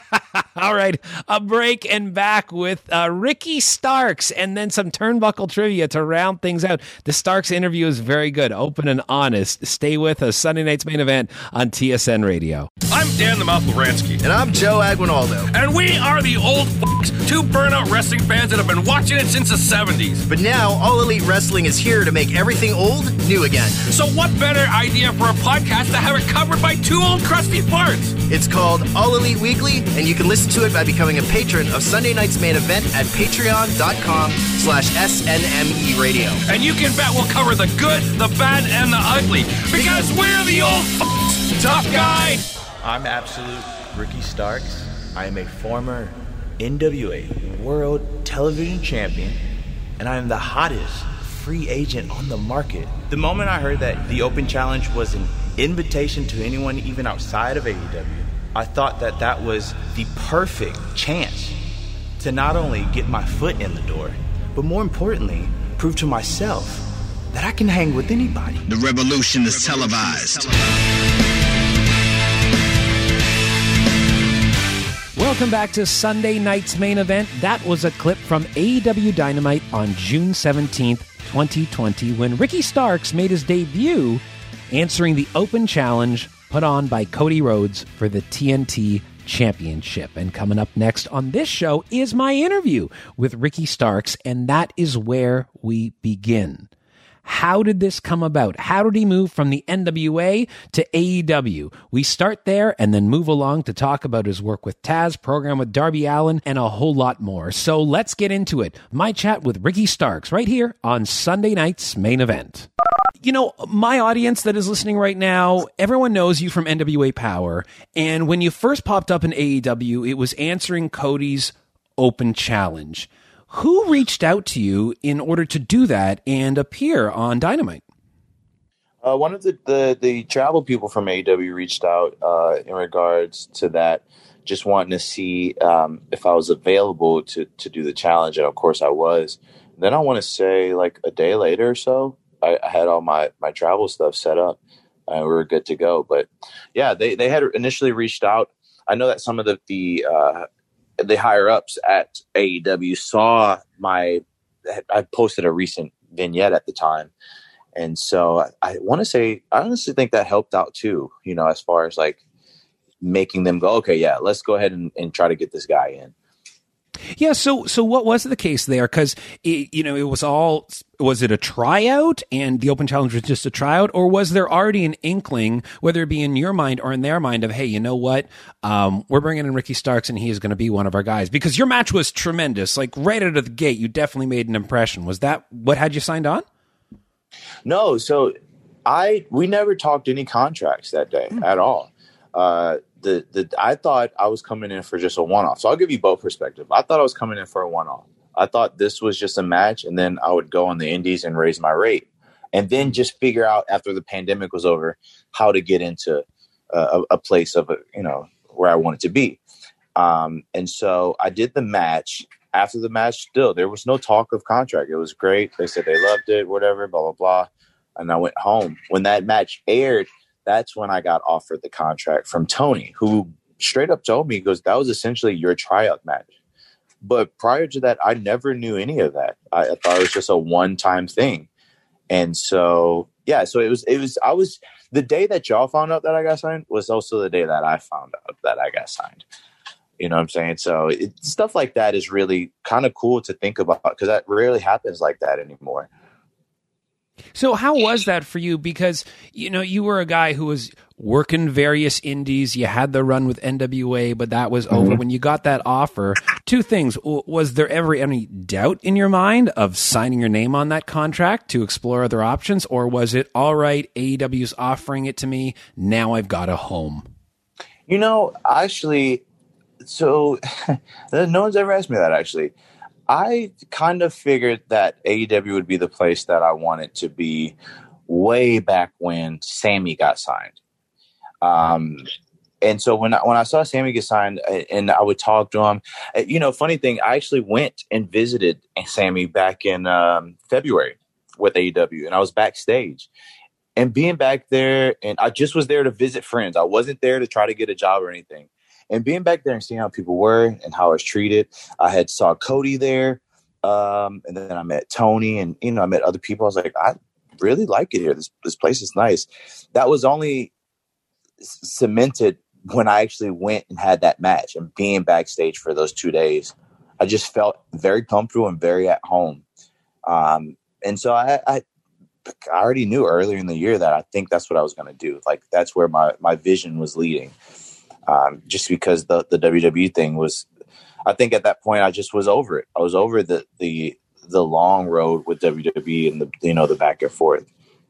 All right, a break and back with uh, Ricky Starks and then some turnbuckle trivia to round things out. The Starks interview is very good, open and honest. Stay with us. Sunday night's main event on T S N Radio. I'm Dan the Mouth Labransky. And I'm Joe Aguinaldo. And we are the old f***s, two burnout wrestling fans that have been watching it since the seventies. But now, All Elite Wrestling is here to make everything old new again. So what better idea for a podcast to have it covered by two old crusty farts? It's called All Elite Weekly, and you can listen to it by becoming a patron of Sunday night's main event at patreon.com slash SNME radio. And you can bet we'll cover the good, the bad, and the ugly, because we're the old f***s. Tough guy. I'm Absolute Ricky Starks. I am a former N W A World Television Champion, and I am the hottest free agent on the market. The moment I heard that the Open Challenge was an invitation to anyone even outside of A E W, I thought that that was the perfect chance to not only get my foot in the door, but more importantly, prove to myself that I can hang with anybody. The revolution is televised. Welcome back to Sunday night's main event. That was a clip from A E W Dynamite on June seventeenth, twenty twenty, when Ricky Starks made his debut answering the Open Challenge put on by Cody Rhodes for the T N T Championship. And coming up next on this show is my interview with Ricky Starks, and that is where we begin. How did this come about? How did he move from the N W A to A E W? We start there and then move along to talk about his work with Taz, program with Darby Allin, and a whole lot more. So let's get into it. My chat with Ricky Starks right here on Sunday night's main event. You know, my audience that is listening right now, everyone knows you from N W A Power. And when you first popped up in A E W, it was answering Cody's Open Challenge. Who reached out to you in order to do that and appear on Dynamite? Uh, one of the, the, the travel people from A E W reached out uh, in regards to that, just wanting to see um, if I was available to, to do the challenge. And of course I was. Then I want to say like a day later or so, I, I had all my, my travel stuff set up and we were good to go. But yeah, they, they had initially reached out. I know that some of the, the, uh, the higher ups at A E W saw my, I posted a recent vignette at the time. And so I, I want to say, I honestly think that helped out too, you know, as far as like making them go, okay, yeah, let's go ahead and, and try to get this guy in. Yeah. So, so what was the case there? Cause it, you know, it was all, was it a tryout and the open challenge was just a tryout, or was there already an inkling, whether it be in your mind or in their mind, of, hey, you know what? Um, we're bringing in Ricky Starks and he is going to be one of our guys, because your match was tremendous. Like right out of the gate, you definitely made an impression. Was that what had you signed on? No. So I, we never talked any contracts that day mm. at all. Uh, the, the, I thought I was coming in for just a one-off. So I'll give you both perspective. I thought I was coming in for a one-off. I thought this was just a match, and then I would go on the indies and raise my rate, and then just figure out after the pandemic was over how to get into a, a place of, a, you know, where I wanted to be. Um, and so I did the match. After the match, still, there was no talk of contract. It was great. They said they loved it, whatever, blah, blah, blah. And I went home. When that match aired, that's when I got offered the contract from Tony, who straight up told me, he goes, that was essentially your tryout match. But prior to that, I never knew any of that. I, I thought it was just a one-time thing. And so, yeah, so it was, it was, I was, the day that y'all found out that I got signed was also the day that I found out that I got signed. You know what I'm saying? So it, stuff like that is really kind of cool to think about, because that rarely happens like that anymore. So how was that for you? Because, you know, you were a guy who was working various indies. You had the run with N W A, but that was over. Mm-hmm. When you got that offer, two things. Was there ever any doubt in your mind of signing your name on that contract to explore other options? Or was it, all right, A E W's offering it to me, now I've got a home? You know, actually, so no one's ever asked me that, actually. I kind of figured that A E W would be the place that I wanted to be way back when Sammy got signed. Um, and so when I, when I saw Sammy get signed and I would talk to him, you know, funny thing, I actually went and visited Sammy back in um, February with A E W, and I was backstage. And being back there, and I just was there to visit friends. I wasn't there to try to get a job or anything. And being back there and seeing how people were and how I was treated, I had saw Cody there, um, and then I met Tony, and you know I met other people. I was like, I really like it here. This this place is nice. That was only c- cemented when I actually went and had that match, and being backstage for those two days, I just felt very comfortable and very at home. Um, and so I, I, I already knew earlier in the year that I think that's what I was going to do. Like that's where my my vision was leading. Um, just because the, the W W E thing was, I think at that point I just was over it. I was over the, the, the long road with W W E and the, you know, the back and forth.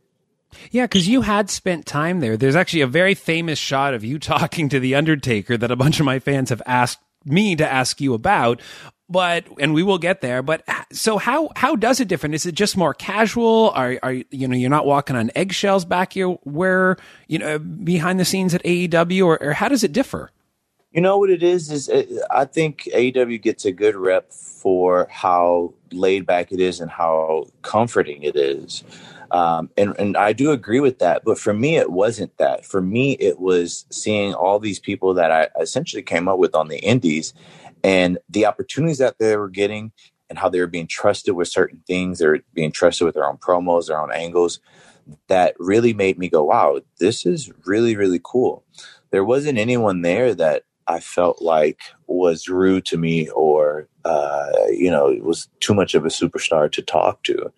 Yeah, because you had spent time there. There's actually a very famous shot of you talking to The Undertaker that a bunch of my fans have asked me to ask you about. But, and we will get there, but so how, how does it differ? Is it just more casual? Are, are, you know, you're not walking on eggshells back here where, you know, behind the scenes at A E W, or, or how does it differ? You know what it is, is it, I think A E W gets a good rep for how laid back it is and how comforting it is. Um, and, and I do agree with that. But for me, it wasn't that. For me, it was seeing all these people that I essentially came up with on the indies, and the opportunities that they were getting and how they were being trusted with certain things. They were being trusted with their own promos, their own angles. That really made me go, wow, this is really, really cool. There wasn't anyone there that I felt like was rude to me or, uh, you know, it was too much of a superstar to talk to.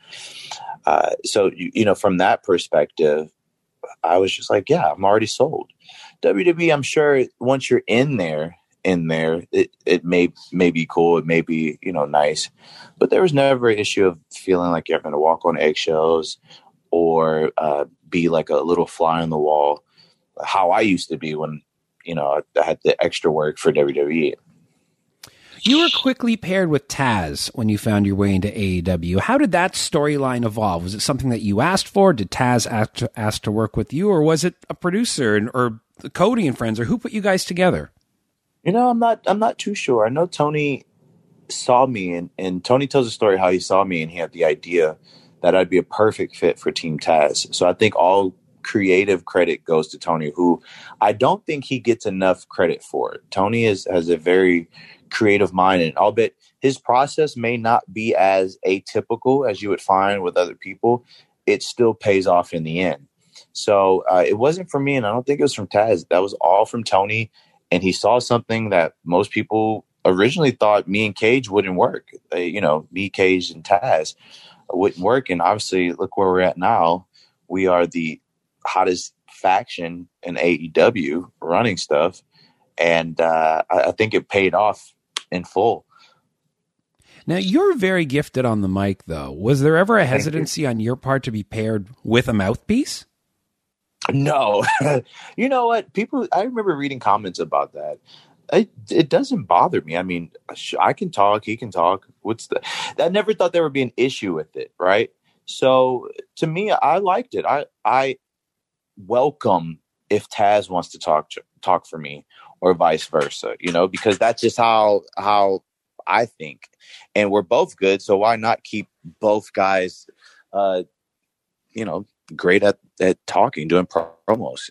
Uh, so, you, you know, from that perspective, I was just like, yeah, I'm already sold. W W E, I'm sure once you're in there, in there, it, it may, may be cool. It may be, you know, nice, but there was never an issue of feeling like you're going to walk on eggshells or uh, be like a little fly on the wall, how I used to be when, you know, I had the extra work for W W E. You were quickly paired with Taz when you found your way into A E W. How did that storyline evolve? Was it something that you asked for? Did Taz ask to, ask to work with you, or was it a producer and, or Cody and friends, or who put you guys together? You know, I'm not. I'm not too sure. I know Tony saw me, and, and Tony tells a story how he saw me, and he had the idea that I'd be a perfect fit for Team Taz. So I think all creative credit goes to Tony, who I don't think he gets enough credit for. Tony is has a very creative mind, and albeit his process may not be as atypical as you would find with other people, it still pays off in the end. So uh, it wasn't for me, and I don't think it was from Taz. That was all from Tony, and he saw something that most people originally thought me and Cage wouldn't work. Uh, you know, me, Cage, and Taz wouldn't work, and obviously look where we're at now. We are the hottest faction in A E W running stuff, and uh, I, I think it paid off in full. Now, you're very gifted on the mic, though. Was there ever a hesitancy you. on your part to be paired with a mouthpiece? No. You know what? People, I remember reading comments about that. It, it doesn't bother me. I mean, I can talk, he can talk. What's the? I never thought there would be an issue with it, right? So to me, I liked it. I I welcome if Taz wants to talk to, talk for me, or vice versa, you know, because that's just how how I think, and we're both good. So why not keep both guys, uh, you know, great at at talking, doing promos.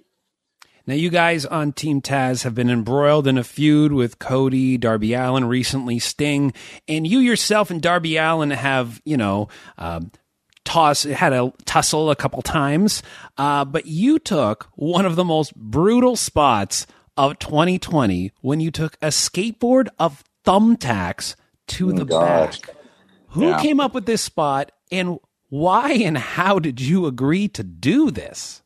Now, you guys on Team Taz have been embroiled in a feud with Cody, Darby Allin, recently Sting, and you yourself and Darby Allin have, you know, uh, toss had a tussle a couple times, uh, but you took one of the most brutal spots of twenty twenty when you took a skateboard of thumbtacks to oh the gosh. back. Who yeah. came up with this spot, and why and how did you agree to do this?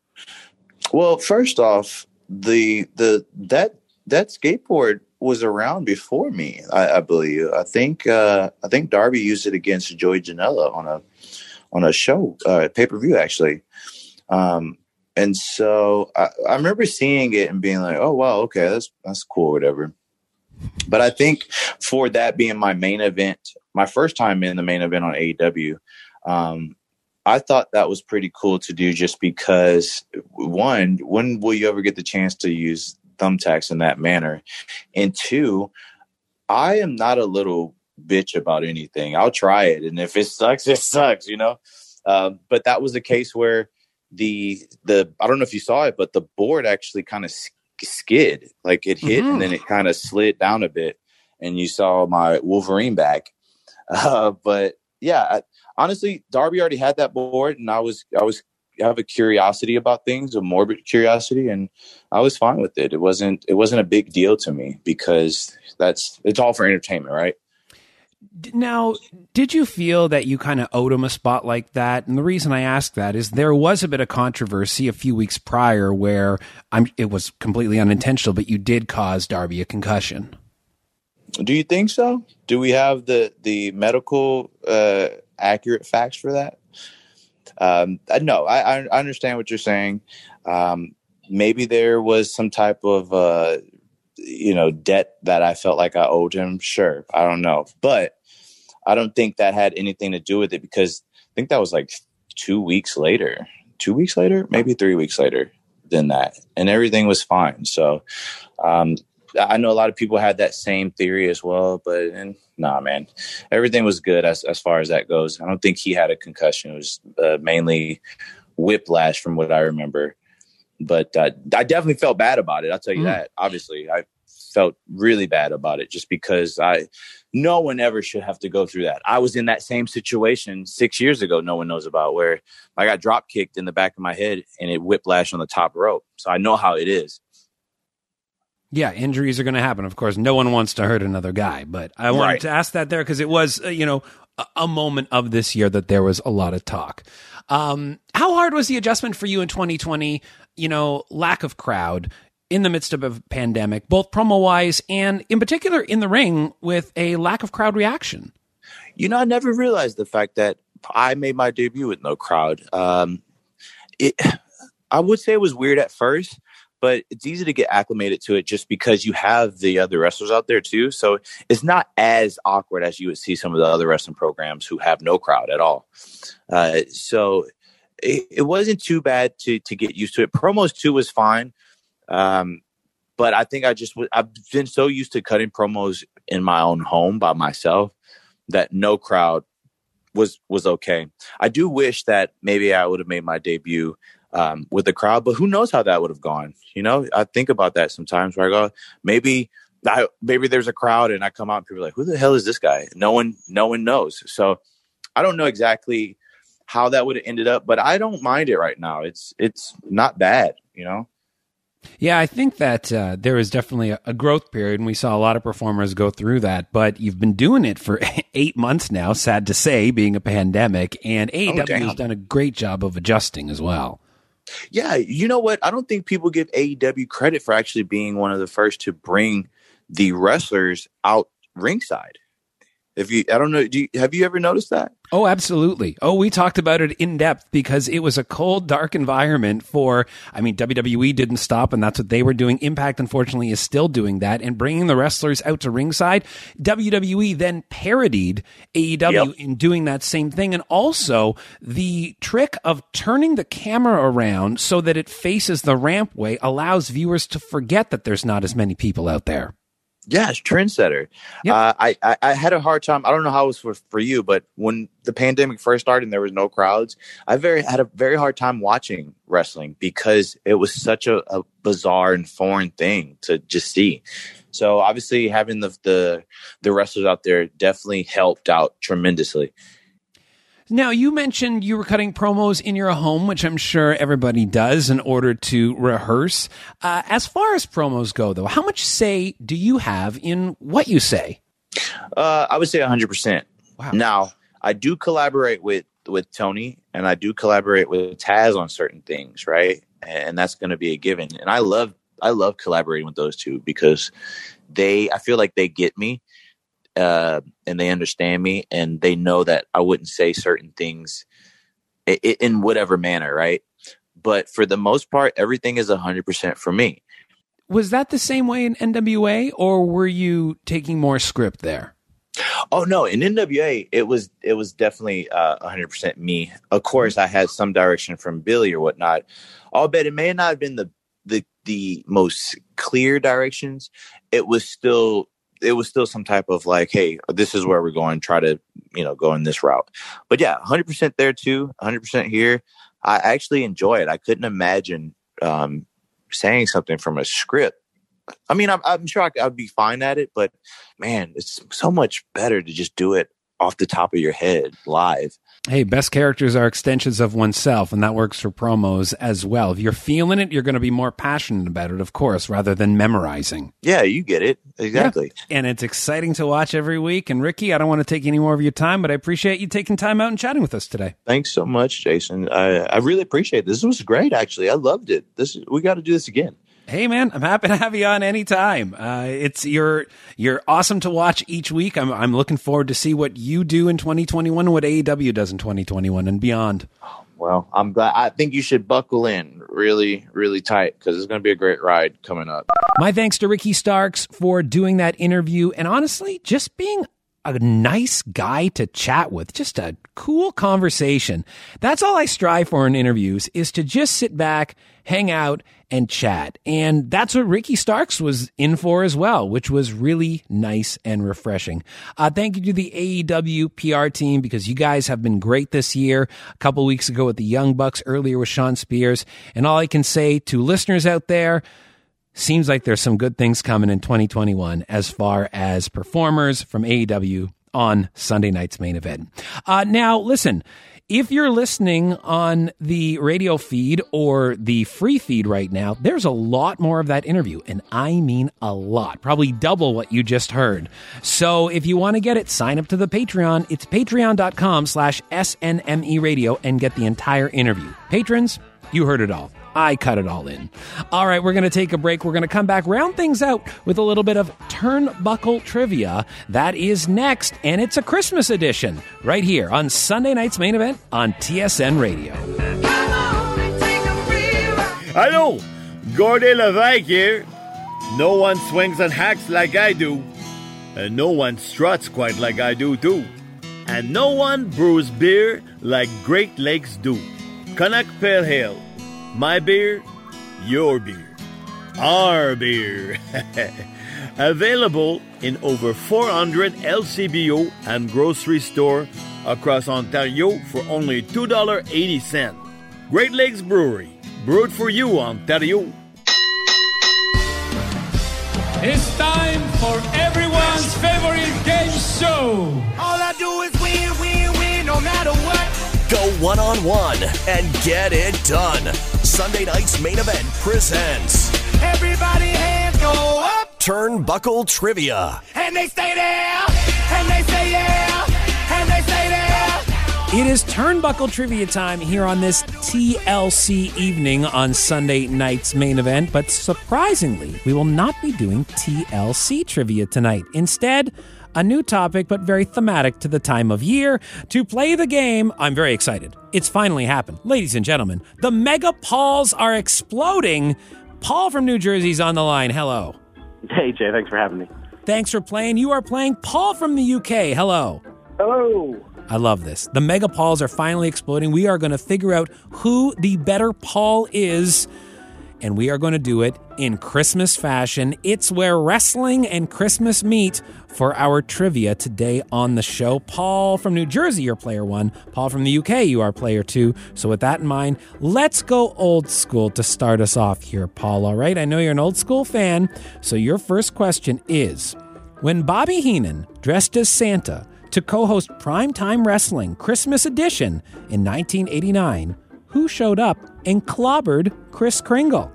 Well, first off, the the that that skateboard was around before me. I, I believe. I think uh, I think Darby used it against Joey Janela on a on a show, uh, pay per view actually. Um, and so I, I remember seeing it and being like, "Oh wow, okay, that's that's cool, whatever." But I think for that being my main event, my first time in the main event on A E W. Um, I thought that was pretty cool to do just because, one, when will you ever get the chance to use thumbtacks in that manner? And two, I am not a little bitch about anything. I'll try it. And if it sucks, it sucks, you know? Um, but that was the case where the, the I don't know if you saw it, but the board actually kind of skid. Like it hit mm-hmm. and then it kind of slid down a bit. And you saw my Wolverine back. Uh, but yeah, I, honestly, Darby already had that board, and I was I was I have a curiosity about things, a morbid curiosity, and I was fine with it. It wasn't it wasn't a big deal to me because that's it's all for entertainment, right? Now, did you feel that you kind of owed him a spot like that? And the reason I ask that is there was a bit of controversy a few weeks prior where I'm it was completely unintentional, but you did cause Darby a concussion. Do you think so? Do we have the the medical uh, accurate facts for that? Um, no, I, I understand what you're saying. Um, maybe there was some type of uh, you know debt that I felt like I owed him. Sure, I don't know, but I don't think that had anything to do with it because I think that was like two weeks later, two weeks later, maybe three weeks later than that, and everything was fine. So. Um, I know a lot of people had that same theory as well, but and, nah, man, everything was good as as far as that goes. I don't think he had a concussion. It was uh, mainly whiplash from what I remember. But uh, I definitely felt bad about it. I'll tell you mm. that. Obviously, I felt really bad about it just because I, no one ever should have to go through that. I was in that same situation six years ago. No one knows about where I got drop kicked in the back of my head and it whiplashed on the top rope. So I know how it is. Yeah, injuries are going to happen. Of course, no one wants to hurt another guy, but I wanted right. to ask that there because it was, uh, you know, a, a moment of this year that there was a lot of talk. Um, how hard was the adjustment for you in twenty twenty? You know, lack of crowd in the midst of a pandemic, both promo-wise and in particular in the ring with a lack of crowd reaction. You know, I never realized the fact that I made my debut with no crowd. Um, it, I would say it was weird at first. but it's easy to get acclimated to it just because you have the other wrestlers out there too. So it's not as awkward as you would see some of the other wrestling programs who have no crowd at all. Uh, so it, it wasn't too bad to to get used to it. Promos too was fine. Um, but I think I just, I've been so used to cutting promos in my own home by myself that no crowd was, was okay. I do wish that maybe I would have made my debut um, with the crowd, but who knows how that would have gone. You know, I think about that sometimes where I go, maybe, I, maybe there's a crowd and I come out and people are like, who the hell is this guy? No one, no one knows. So I don't know exactly how that would have ended up, but I don't mind it right now. It's, it's not bad, you know? Yeah, I think that uh, there is definitely a, a growth period, and we saw a lot of performers go through that, but you've been doing it for eight months now, sad to say, being a pandemic, and A E W oh, has done a great job of adjusting as well. Yeah, you know what? I don't think people give A E W credit for actually being one of the first to bring the wrestlers out ringside. If you, I don't know, do you, have you ever noticed that? Oh, absolutely. Oh, we talked about it in depth because it was a cold, dark environment for, I mean, W W E didn't stop and that's what they were doing. Impact, unfortunately, is still doing that and bringing the wrestlers out to ringside. W W E then parodied A E W yep. in doing that same thing. And also the trick of turning the camera around so that it faces the rampway allows viewers to forget that there's not as many people out there. Yeah, it's trendsetter. Yep. Uh, I, I I had a hard time. I don't know how it was for, for you, but when the pandemic first started and there was no crowds, I very had a very hard time watching wrestling because it was such a, a bizarre and foreign thing to just see. So obviously having the, the the wrestlers out there definitely helped out tremendously. Now, you mentioned you were cutting promos in your home, which I'm sure everybody does in order to rehearse. Uh, as far as promos go, though, how much say do you have in what you say? Uh, I would say one hundred percent. Wow. Now, I do collaborate with, with Tony, and I do collaborate with Taz on certain things, right? And that's going to be a given. And I love I love collaborating with those two because they, I feel like they get me. Uh, and they understand me and they know that I wouldn't say certain things I- I- in whatever manner, right? But for the most part, everything is one hundred percent for me. Was that the same way in N W A or were you taking more script there? Oh, no. In N W A, it was it was definitely uh, one hundred percent me. Of course, I had some direction from Billy or whatnot. I'll bet it may not have been the the, the most clear directions. It was still... it was still some type of like, hey, this is where we're going, try to, you know, go in this route. But yeah, one hundred percent there too, one hundred percent here. I actually enjoy it. I couldn't imagine um, saying something from a script. I mean, I'm, I'm sure I, I'd be fine at it, but man, it's so much better to just do it off the top of your head live. Hey, best characters are extensions of oneself, and that works for promos as well. If you're feeling it, you're going to be more passionate about it, of course, rather than memorizing. Yeah, you get it. Exactly. Yeah. And it's exciting to watch every week. And Ricky, I don't want to take any more of your time, but I appreciate you taking time out and chatting with us today. Thanks so much, Jason. I, I really appreciate it. This was great, actually. I loved it. This we got to do this again. Hey man, I'm happy to have you on anytime. Uh, it's you're you're awesome to watch each week. I'm I'm looking forward to see what you do in twenty twenty-one, what A E W does in twenty twenty-one and beyond. Well, I'm glad. I think you should buckle in really, really tight because it's going to be a great ride coming up. My thanks to Ricky Starks for doing that interview and honestly, just being a nice guy to chat with, just a cool conversation. That's all I strive for in interviews is to just sit back, hang out, and chat. And that's what Ricky Starks was in for as well, which was really nice and refreshing. Uh, thank you to the A E W P R team because you guys have been great this year. A couple weeks ago with the Young Bucks, earlier with Sean Spears. And all I can say to listeners out there, seems like there's some good things coming in twenty twenty-one as far as performers from A E W on Sunday night's main event. Uh, now, listen, if you're listening on the radio feed or the free feed right now, there's a lot more of that interview, and I mean a lot, probably double what you just heard. So if you want to get it, sign up to the Patreon. It's patreon.com slash SNME radio and get the entire interview. Patrons, you heard it all. I cut it all in. All right, we're going to take a break. We're going to come back, round things out with a little bit of Turnbuckle Trivia. That is next, and it's a Christmas edition right here on Sunday night's main event on T S N Radio. I know. Gordy Levesque here. No one swings and hacks like I do. And no one struts quite like I do too. And no one brews beer like Great Lakes do. Canuck Pale Ale. My beer, your beer. Our beer. Available in over four hundred L C B O and grocery store across Ontario for only two dollars and eighty cents. Great Lakes Brewery. Brewed for you, Ontario. It's time for everyone's favorite game show. All I do is win, win, win, no matter what. Go one-on-one and get it done. Sunday Night's Main Event presents Everybody hands go up. Turnbuckle Trivia. And they stay there. And they say yeah. And they say there. It is Turnbuckle Trivia time here on this T L C evening on Sunday Night's Main Event, but surprisingly, we will not be doing T L C Trivia tonight. Instead, a new topic, but very thematic to the time of year. To play the game, I'm very excited. It's finally happened. Ladies and gentlemen, the Mega Pauls are exploding. Paul from New Jersey's on the line. Hello. Hey, Jay. Thanks for having me. Thanks for playing. You are playing Paul from the U K. Hello. Hello. I love this. The Mega Pauls are finally exploding. We are going to figure out who the better Paul is, and we are going to do it in Christmas fashion. It's where wrestling and Christmas meet for our trivia today on the show. Paul from New Jersey, you're player one. Paul from the U K, you are player two. So with that in mind, let's go old school to start us off here, Paul. All right, I know you're an old school fan, so your first question is, when Bobby Heenan dressed as Santa to co-host Primetime Wrestling Christmas Edition in nineteen eighty-nine, who showed up and clobbered Kris Kringle?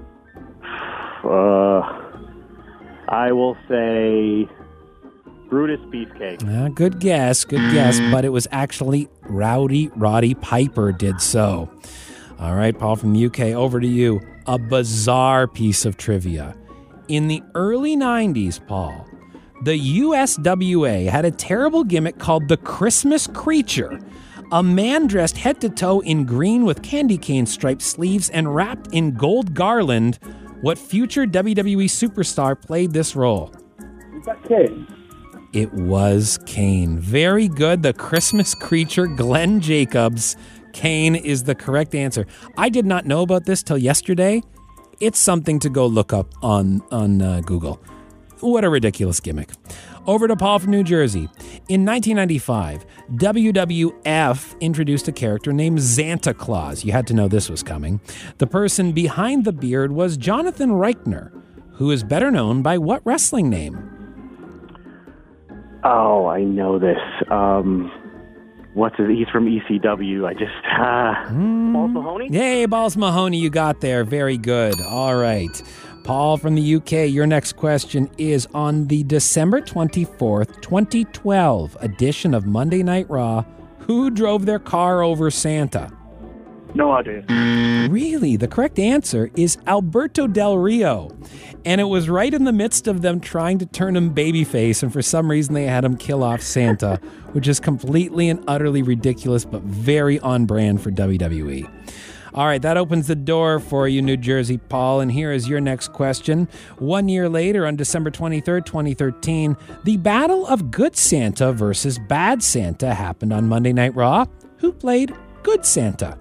Uh, I will say Brutus Beefcake. Uh, good guess, good guess, but it was actually Rowdy Roddy Piper did so. All right, Paul from the U K, over to you. A bizarre piece of trivia. In the early nineties, Paul, the U S W A had a terrible gimmick called the Christmas Creature. A man dressed head to toe in green with candy cane striped sleeves and wrapped in gold garland. What future W W E superstar played this role? Is that Kane? It was Kane. Very good. The Christmas Creature, Glenn Jacobs. Kane is the correct answer. I did not know about this till yesterday. It's something to go look up on, on uh, Google. What a ridiculous gimmick. Over to Paul from New Jersey. In nineteen ninety-five, W W F introduced a character named Xanta Claus. You had to know this was coming. The person behind the beard was Jonathan Reichner, who is better known by what wrestling name? Oh, I know this. Um, what's his? He's from E C W. I just uh, mm. Balls Mahoney. Yay, Balls Mahoney! You got there. Very good. All right. Paul from the U K, your next question is on the December twenty-fourth, twenty twelve edition of Monday Night Raw. Who drove their car over Santa? No idea. Really? The correct answer is Alberto Del Rio. And it was right in the midst of them trying to turn him babyface, and for some reason they had him kill off Santa, which is completely and utterly ridiculous, but very on brand for W W E. All right, that opens the door for you, New Jersey, Paul, and here is your next question. One year later, on December twenty-third, twenty thirteen, the Battle of Good Santa versus Bad Santa happened on Monday Night Raw. Who played Good Santa?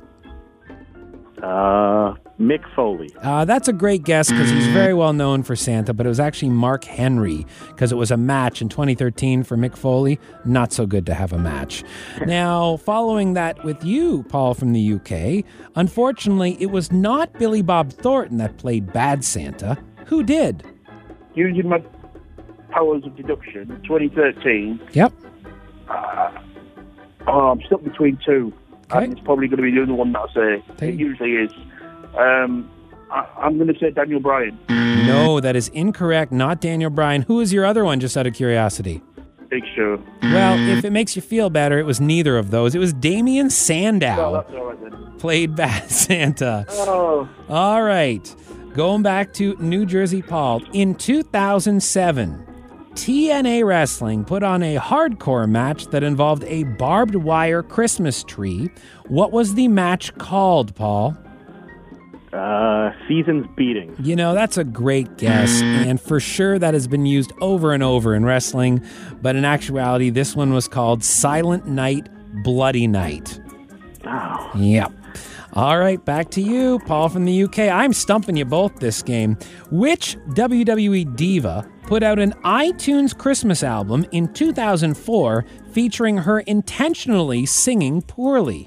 Uh, Mick Foley. Uh, that's a great guess because he's very well known for Santa, but it was actually Mark Henry because it was a match in twenty thirteen for Mick Foley. Not so good to have a match. Now, following that with you, Paul from the U K, unfortunately, it was not Billy Bob Thornton that played Bad Santa. Who did? Using my powers of deduction, twenty thirteen. Yep. Uh, oh, I'm stuck between two. Okay. And it's probably going to be the other one that I say. Take It usually is. Um, I, I'm going to say Daniel Bryan. No, that is incorrect. Not Daniel Bryan. Who is your other one, just out of curiosity? Big Show. Well, if it makes you feel better, it was neither of those. It was Damien Sandow. Oh, that's all right then. Played Bad Santa. Oh. All right. Going back to New Jersey, Paul. In two thousand seven, T N A Wrestling put on a hardcore match that involved a barbed wire Christmas tree. What was the match called, Paul? Uh, Season's Beating. You know, that's a great guess, and for sure that has been used over and over in wrestling, but in actuality, this one was called Silent Night, Bloody Night. Oh. Yep. All right, back to you, Paul from the U K. I'm stumping you both this game. Which W W E diva put out an iTunes Christmas album in two thousand four featuring her intentionally singing poorly?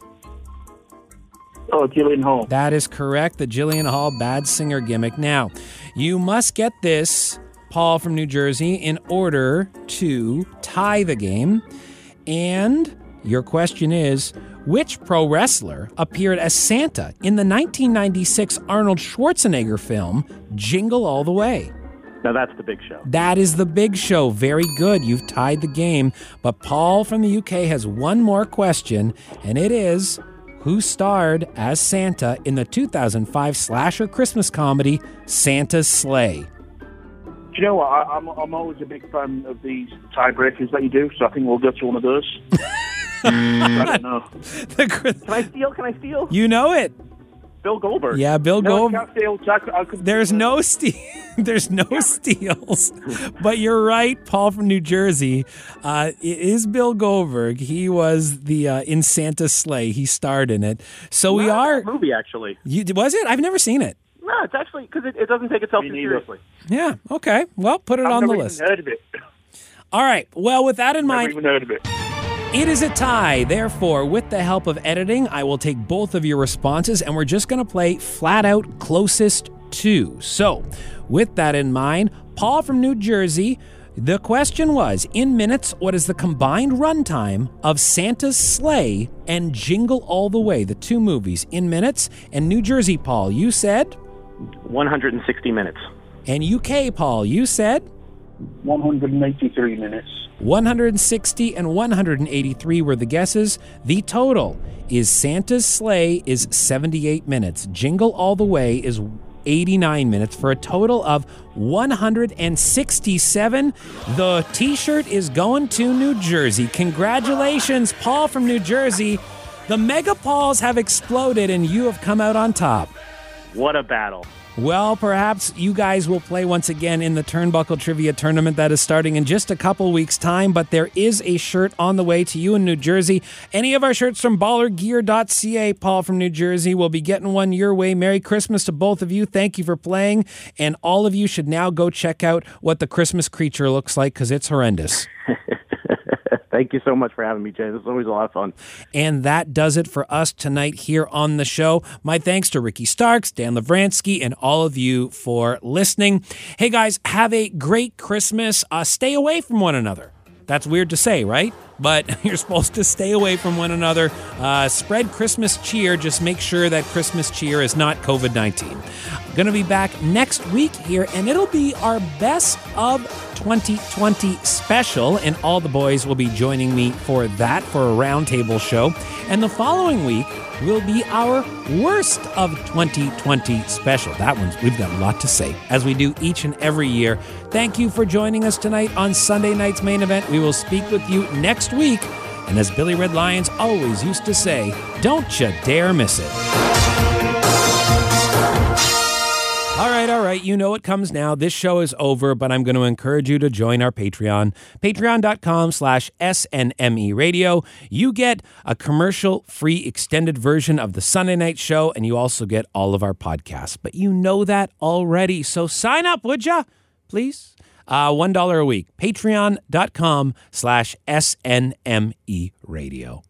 Oh, Jillian Hall. That is correct, the Jillian Hall bad singer gimmick. Now, you must get this, Paul from New Jersey, in order to tie the game. And your question is, which pro wrestler appeared as Santa in the nineteen ninety-six Arnold Schwarzenegger film, Jingle All the Way? Now that's the Big Show. That is the Big Show. Very good. You've tied the game. But Paul from the U K has one more question, and it is, who starred as Santa in the two thousand five slasher Christmas comedy, Santa's Sleigh? Do you know what? I, I'm, I'm always a big fan of these tiebreakers that you do, so I think we'll go to one of those. I don't know. Can I steal? Can I steal? You know it. Bill Goldberg. Yeah, Bill No, I Goldberg. can't steal. so I could- I could- There's no steal. There's no steals. But you're right, Paul from New Jersey. Uh, it is Bill Goldberg. He was the uh, in Santa's Sleigh. He starred in it. So we Not are. that movie, actually. You, was it? I've never seen it. No, it's actually because it, it doesn't take itself Me too neither. seriously. Yeah. Okay. Well, put it I've on the never list. even heard of it. All right. Well, with that in Never mind, even heard of it. it is a tie. Therefore, with the help of editing, I will take both of your responses, and we're just going to play flat out closest to. So, with that in mind, Paul from New Jersey, the question was, in minutes, what is the combined runtime of Santa's Sleigh and Jingle All the Way, the two movies, in minutes? And New Jersey, Paul, you said? one hundred sixty minutes. And U K, Paul, you said? one hundred eighty-three minutes. one hundred sixty and one hundred eighty-three were the guesses. The total is Santa's Sleigh is seventy-eight minutes. Jingle All the Way is eighty-nine minutes for a total of one hundred sixty-seven. The t-shirt is going to New Jersey. Congratulations, Paul from New Jersey. The Mega Pauls have exploded and you have come out on top. What a battle. Well, perhaps you guys will play once again in the Turnbuckle Trivia Tournament that is starting in just a couple weeks' time, but there is a shirt on the way to you in New Jersey. Any of our shirts from baller gear dot c a, Paul from New Jersey, will be getting one your way. Merry Christmas to both of you. Thank you for playing, and all of you should now go check out what the Christmas creature looks like, because it's horrendous. Thank you so much for having me, Jay. This is always a lot of fun. And that does it for us tonight here on the show. My thanks to Ricky Starks, Dan Lavransky, and all of you for listening. Hey, guys, have a great Christmas. Uh, stay away from one another. That's weird to say, right? But you're supposed to stay away from one another. Uh, spread Christmas cheer. Just make sure that Christmas cheer is not covid nineteen. I'm going to be back next week here, and it'll be our best of twenty twenty special, and all the boys will be joining me for that, for a roundtable show. And the following week will be our worst of twenty twenty special. That one's, we've got a lot to say, as we do each and every year. Thank you for joining us tonight on Sunday night's main event. We will speak with you next week. And as Billy Red Lyons always used to say, don't you dare miss it. All right, all right. You know it comes now. This show is over, but I'm going to encourage you to join our Patreon. Patreon.com slash SNME Radio. You get a commercial-free extended version of the Sunday night show, and you also get all of our podcasts. But you know that already, so sign up, would ya? Please. Uh, one dollar a week. Patreon.com slash SNME Radio.